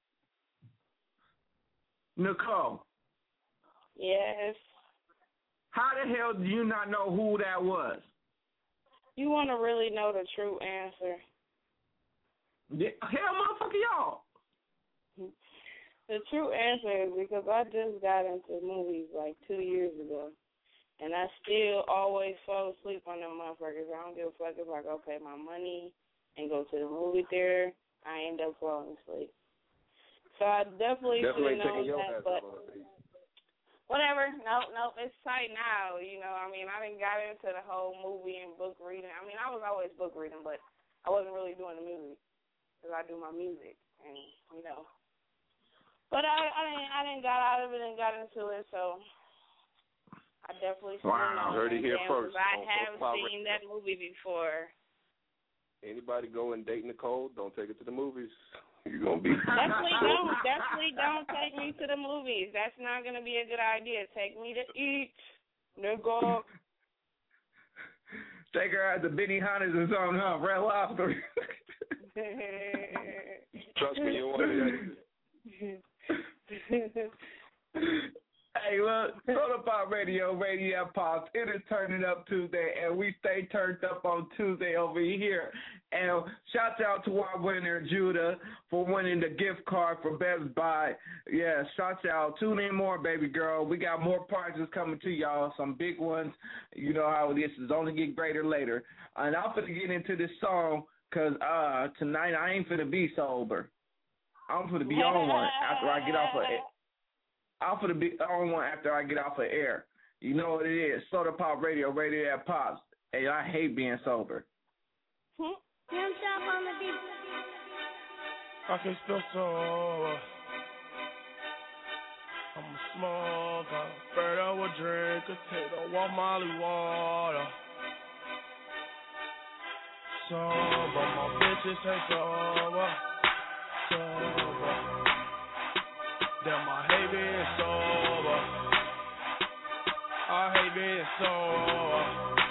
Nicole. Yes. How the hell do you not know who that was? You want to really know the true answer? Yeah, hell, motherfucker, y'all. The true answer is because I just got into movies like two years ago, and I still always fall asleep on them motherfuckers. I don't give a fuck if I go pay my money and go to the movie theater. I end up falling asleep. So I definitely, Definitely should have known taking your that, ass but out of it. whatever. Nope, nope. It's tight now. You know, I mean, I didn't got into the whole movie and book reading. I mean, I was always book reading, but I wasn't really doing the music because I do my music, and you know. But I, I didn't, I didn't got out of it and got into it, so I definitely Wow. seen that. Heard it here again, first 'cause I on have Soul Power seen that movie before. Anybody go and date Nicole, don't take it to the movies. You're going to be... Definitely don't. Definitely don't take me to the movies. That's not going to be a good idea. Take me to eat. Nigga. Take her out to Benihana's or something, huh? Red Lobster. Trust me, you want to. Hey, look, Soda Pop Radio, Radio Pops. It is Turning Up Tuesday, and we stay turned up on Tuesday over here. And shout out to our winner, Judah, for winning the gift card for Best Buy. Yeah, shout out. Tune in more, baby girl. We got more prizes coming to y'all, some big ones. You know how this is only get greater later. And I'm going to get into this song because uh, tonight I ain't finna be sober. I'm finna be on one after I get off of it. I'm for the be on one after I get off of air. You know what it is. Soda Pop Radio, Radio That Pops. Hey, I hate being sober. Him shop on the beat. I can still sober. I'm a smoker. Bird I would drink a tater, want Molly water. Sober, my bitches ain't sober. Sober. Damn, I hate being sober. I hate being sober.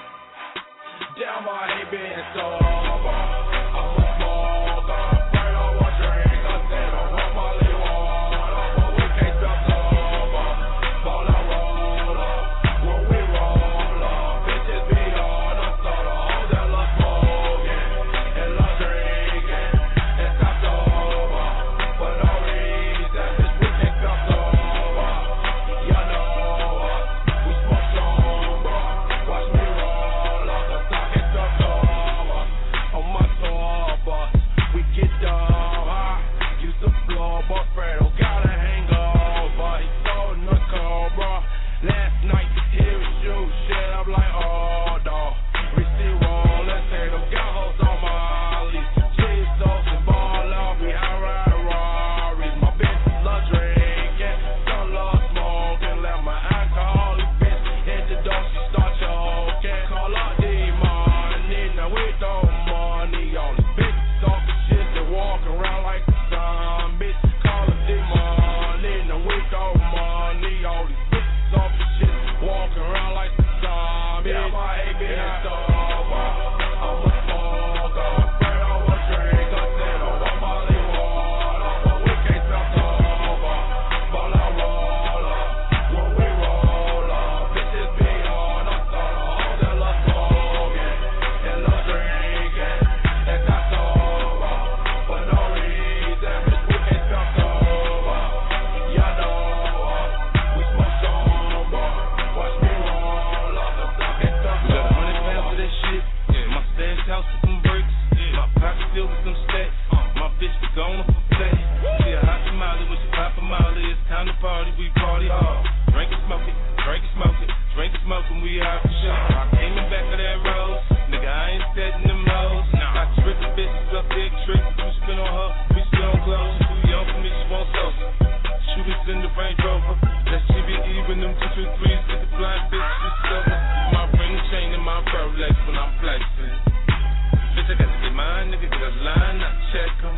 Damn, I hate being sober. I'm a smoker. Pray I will drink a tater, want Molly water. But we can't stop sober. Ball I roll up. When we roll up, bitches be on the soda. All that love smoking and love drinking and stop sober. For no reason, bitch, we can't stop sober. You know what? We smoke sober. Watch me roll up. The stock is so sober. On my tour bus, we get down high. Use the floor, but Fredo got a hangover. He sold the Cobra. Last night, here we shoot shit. I'm like, oh, dawg. We see rollin', say them got hoes on my leash. Cheese sauce and ball out. We out ride Rarries. My bitch love drinking, some love smoking. Let my alcoholic bitch hit the door, she start choking. Call up D-Money, now we throw money on this bitch. Talking shit that walk around like a zombie. Call up D-Money, now we throw money on these bitches. Talking shit, walk around like a zombie. Yeah, my A B is sober. I'm a smoker. Afraid I will drink a tater, want Molly water. But we can't stop sober. Ball I roll up. When we roll up, bitches be on the soda. All that love smoking and love drinking and stop sober. For no reason, bitch, we can't stop sober. You know what? We smoke sober. Watch me roll up. The stock is so We got a hundred sober. pounds of that shit. My stash house with some bricks. My pocket filled with some stacks. My bitch be gone for play. See a hot tamale when she pop a molly. It's time to party, we party hard. Drink and smoke it, drink and smoke it, drink and smoke and we out for sure. I came in back of that rose. Nigga, I ain't setting them lows. I trick the bitches up, big trick. You spin on her, we spin on clothes. She too young for me, she won't social. Shooters in the Range Rover. That she be even them two two threes. Get the blind bitch, just silver. My ring chain and my Rolex when I'm flexing. Bitch, I gotta get mine, nigga, get a line, I check 'em.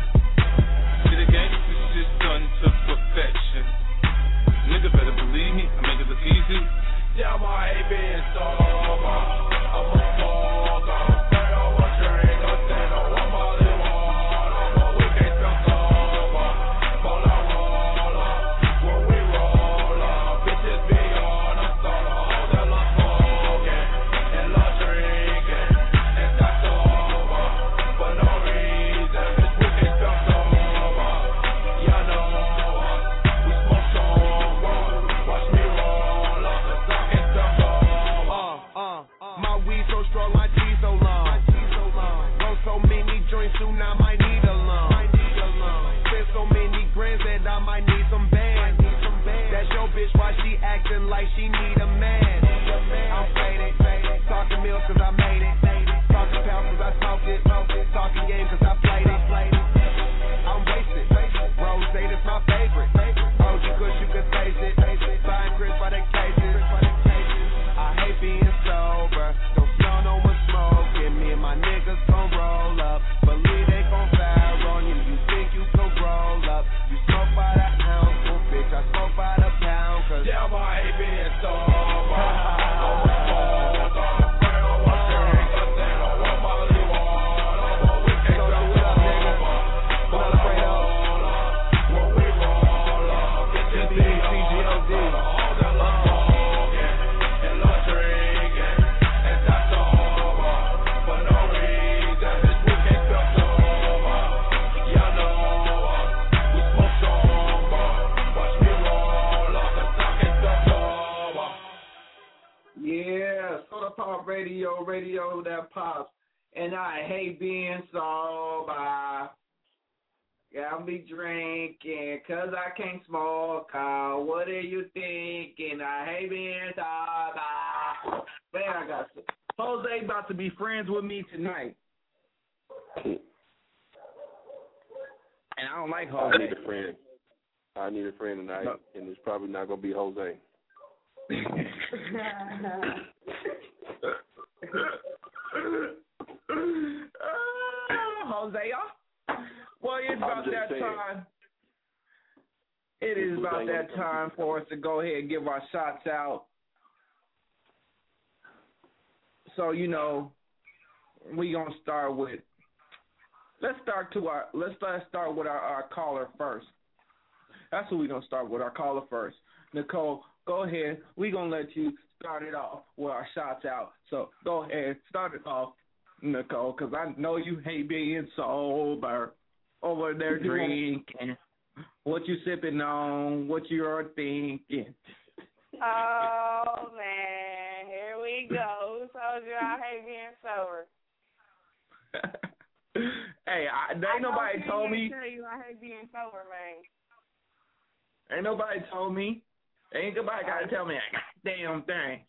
See the game, this shit's done to perfection. Nigga better believe me, I make it look easy. Yeah, my A B is sober. I'm a smoker. Afraid I will drink a tater, want Molly water. But we can't stop sober. Ball I roll up. When we roll up, bitches be on the soda. All that love smoking and love drinking and stop sober. For no reason, bitch, we can't stop sober. You know what? We smoke sober. Watch me roll up. The stock is so sober. Uh, uh, my weed so strong, my tea so long. Roll so many joints soon, I might need a lung. Spend so many grands that I might need some bands. That's your bitch, why she acting like she need a man? I'm faded, talking meals cause I made it. Talking pounds cause I smoked it. Talking game cause I played it. I'm wasted. Rose, that's my favorite. O G Kush, you can taste it. Buying Chris by the cases. I Pop Radio, radio that pops. And I hate being sober. Got me drinking, cause I can't smoke. Uh, what are you thinking? I hate being sober. Man, I got some. Jose about to be friends with me tonight. And I don't like I Jose. need a friend. I need a friend tonight, no. And it's probably not going to be Jose. uh, Jose, well, it's about that saying. time. It is about that time for us to go ahead and give our shots out. So, you know, we gonna start with. Let's start to our. Let's let's start with our, our caller first. That's who we gonna start with. Our caller first. Nicole, go ahead. We gonna let you start it off with our shots out. So go ahead, start it off, Nicole, because I know you hate being sober. Over there drinking. What you sipping on? What you're thinking? Oh man, here we go. Who told you I hate being sober? Hey, I, ain't I nobody told me. Tell you I hate being sober, man. Ain't nobody told me. Ain't nobody got to tell me a damn thing.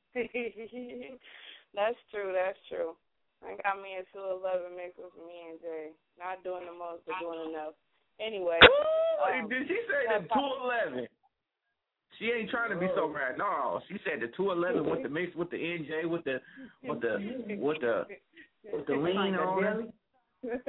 That's true. That's true. I got me a two eleven mix with me and Jay. Not doing the most, but doing enough. Anyway. Ooh, um, did she say the two eleven? She ain't trying to be so bad. No, she said the two eleven with the mix with the N J with the with the with the with the lean on it.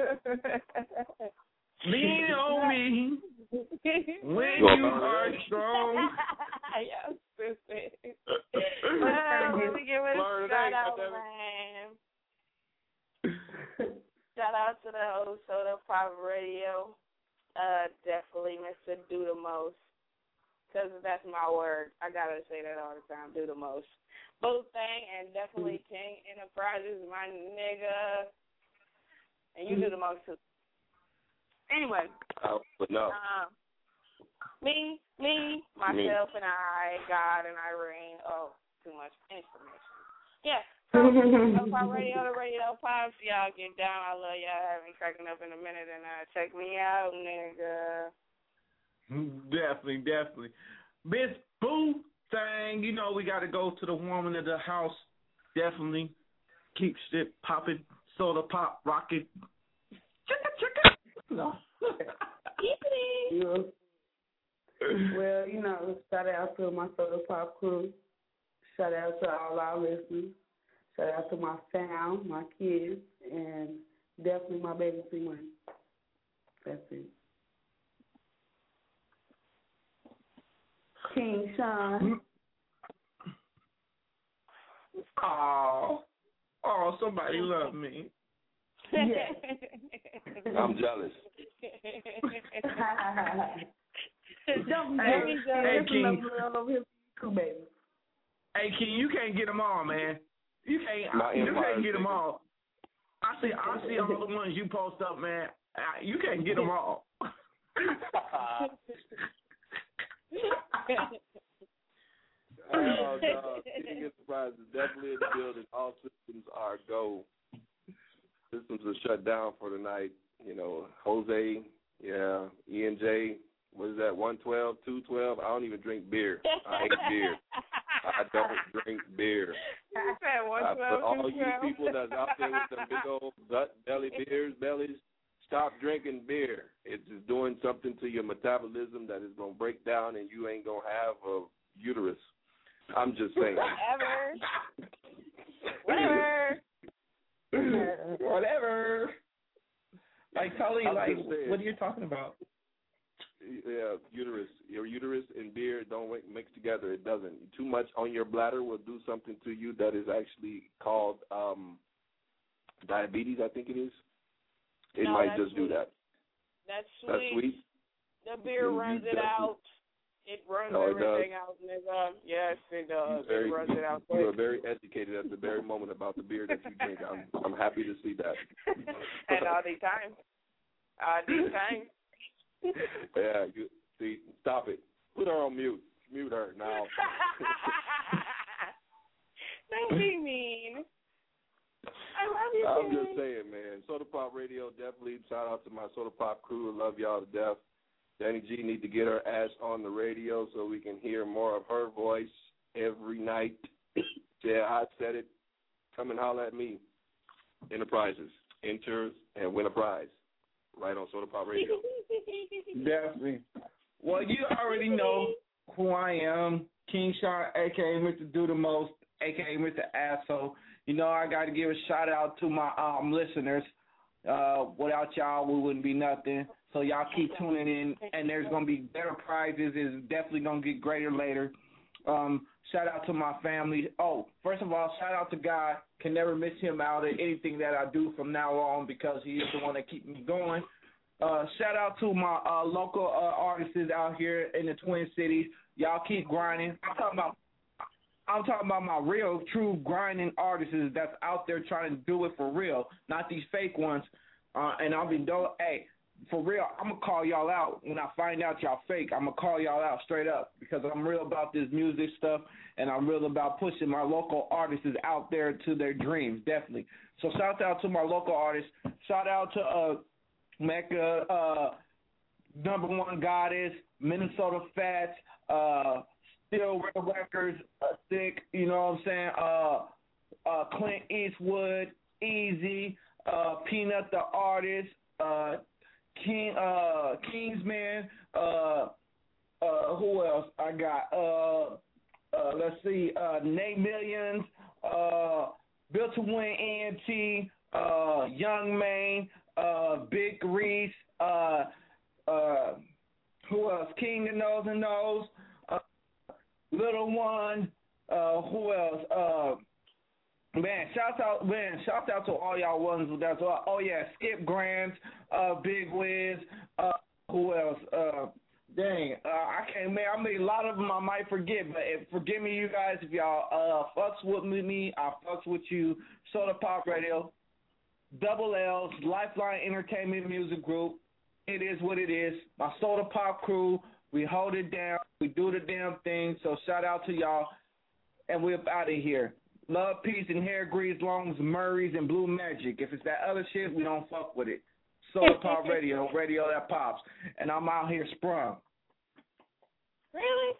Lean on me when you are strong. Yes, stupid. Well, let me give it a shout out, man. Shout out to the whole Soda Pop Radio. Uh, definitely Mister Do the Most. Because that's my word. I got to say that all the time. Do the most. Both thing and definitely King Enterprises, my nigga. And you do the most too. Anyway. Oh, but no. Um, me, me, myself, me. and I, God and Irene. Oh, too much information. Yeah. So, Pop Radio, the Radio Pops, y'all get down. I love y'all. I haven't cracking up in a minute, and uh, check me out, nigga. Definitely, definitely. Miss Boo thing, you know we got to go to the woman of the house. Definitely keep shit popping, soda pop, rocket. Chicka, chicka. No. Yeah. Well, you know, shout out to my Soda Pop crew. Shout out to all our listeners. Shout out to my fam, my kids, and definitely my baby C Money. That's it. King Sean. Oh, oh, somebody love me. Yeah. I'm jealous. Don't be hey, hey, King. Too, baby. Hey, King, you can't get them all, man. You can't. My you can't get them all. I see. I see all the ones you post up, man. You can't get them all. Oh, no. King Enterprise is definitely in the building. All systems are go. Systems are shut down for the night. You know, Jose, yeah, E N J, what is that, one twelve, two twelve? I don't even drink beer. I hate beer. I don't drink beer. Uh, for all you people that's out there with them big old gut belly beers, bellies, stop drinking beer. It's just doing something to your metabolism that is going to break down and you ain't going to have a uterus. I'm just saying. Whatever. Whatever. Whatever. Like, Tully, like, what are you talking about? Yeah, uterus. Your uterus and beer don't mix together. It doesn't. Too much on your bladder will do something to you that is actually called um, diabetes, I think it is. It no, might just sweet. do that. That's sweet. That's sweet. The beer you, runs you it out. It runs no, everything it out, nigga. Yes, it does. Very, it runs you, it out. You are very educated at the very moment about the beer that you drink. I'm, I'm happy to see that. And all the time. All the time. Yeah, you see, stop it. Put her on mute. Mute her now. Don't be mean. I love you, I'm Jay. just saying, man. Soda Pop Radio, definitely shout out to my Soda Pop crew. I love y'all to death. Danny G need to get her ass on the radio so we can hear more of her voice every night. Yeah, I said it. Come and holler at me. Enterprises. Enter and win a prize. Right on Soda Pop Radio. Definitely. Well, you already know who I am. King Sean, a k a. Mister Do the Most, a k a. Mister Asshole. You know, I got to give a shout-out to my um, listeners. Uh, without y'all, we wouldn't be nothing. So y'all keep tuning in, and there's going to be better prizes. It's definitely going to get greater later. Um, shout out to my family. Oh, first of all, shout out to God. Can never miss him out of anything that I do from now on because he is the one that keeps me going. Uh, shout out to my uh, local uh, artists out here in the Twin Cities. Y'all keep grinding. I'm talking about I'm talking about my real, true grinding artists that's out there trying to do it for real, not these fake ones. Uh, and I'll be doing, hey, for real, I'm going to call y'all out. When I find out y'all fake, I'm going to call y'all out straight up because I'm real about this music stuff and I'm real about pushing my local artists out there to their dreams, definitely. So shout out to my local artists. Shout out to uh, Mecca, uh, number one goddess, Minnesota Fats, uh, Still Real Records, uh, Sick, you know what I'm saying, uh, uh, Clint Eastwood, Easy, uh, Peanut the Artist, uh, King, uh, Kingsman, uh, uh, who else I got? Uh, uh, let's see, uh, Nate Millions, uh, Built to Win E N T, uh, Young Maine, uh, Big Reese, uh, uh, who else? King the Nose and Nose, uh, Little One, uh, who else? Uh, Man, shout out, man, shout out to all y'all ones. That's all. Oh yeah, Skip Grant, uh, Big Wiz, uh, who else? Uh, dang, uh, I can't. Man, I mean, a lot of them I might forget, but if, forgive me, you guys, if y'all uh fucks with me, I fucks with you. Soda Pop Radio, Double L's, Lifeline Entertainment Music Group. It is what it is. My Soda Pop crew, we hold it down, we do the damn thing. So shout out to y'all, and we're out of here. Love, peace, and hair grease, longs, Murrays, and blue magic. If it's that other shit, we don't fuck with it. Soda Pop Radio, radio that pops. And I'm out here sprung. Really?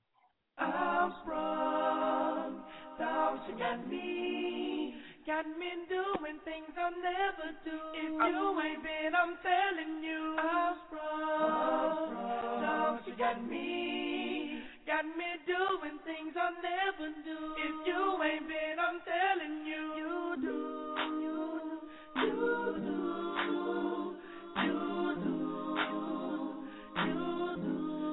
I'm sprung. Dogs, you got me. Got me doing things I'll never do. If you ain't been, I'm telling you. I'm sprung. Dogs, you got me. Got me doing things I'll never do. If you ain't been, I'm telling you. You do, you do, you do, you do, you do,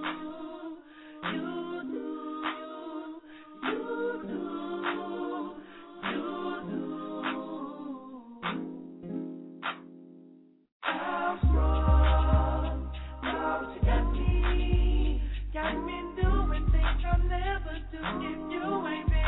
you do, you do, you do. I'm strong, dogs, you got me, got me doing things I'll never do. If you ain't been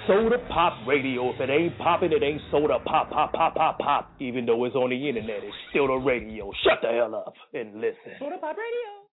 Soda Pop Radio. If it ain't popping, it ain't soda pop, pop, pop, pop, pop. Even though it's on the internet, it's still the radio. Shut the hell up and listen. Soda Pop Radio.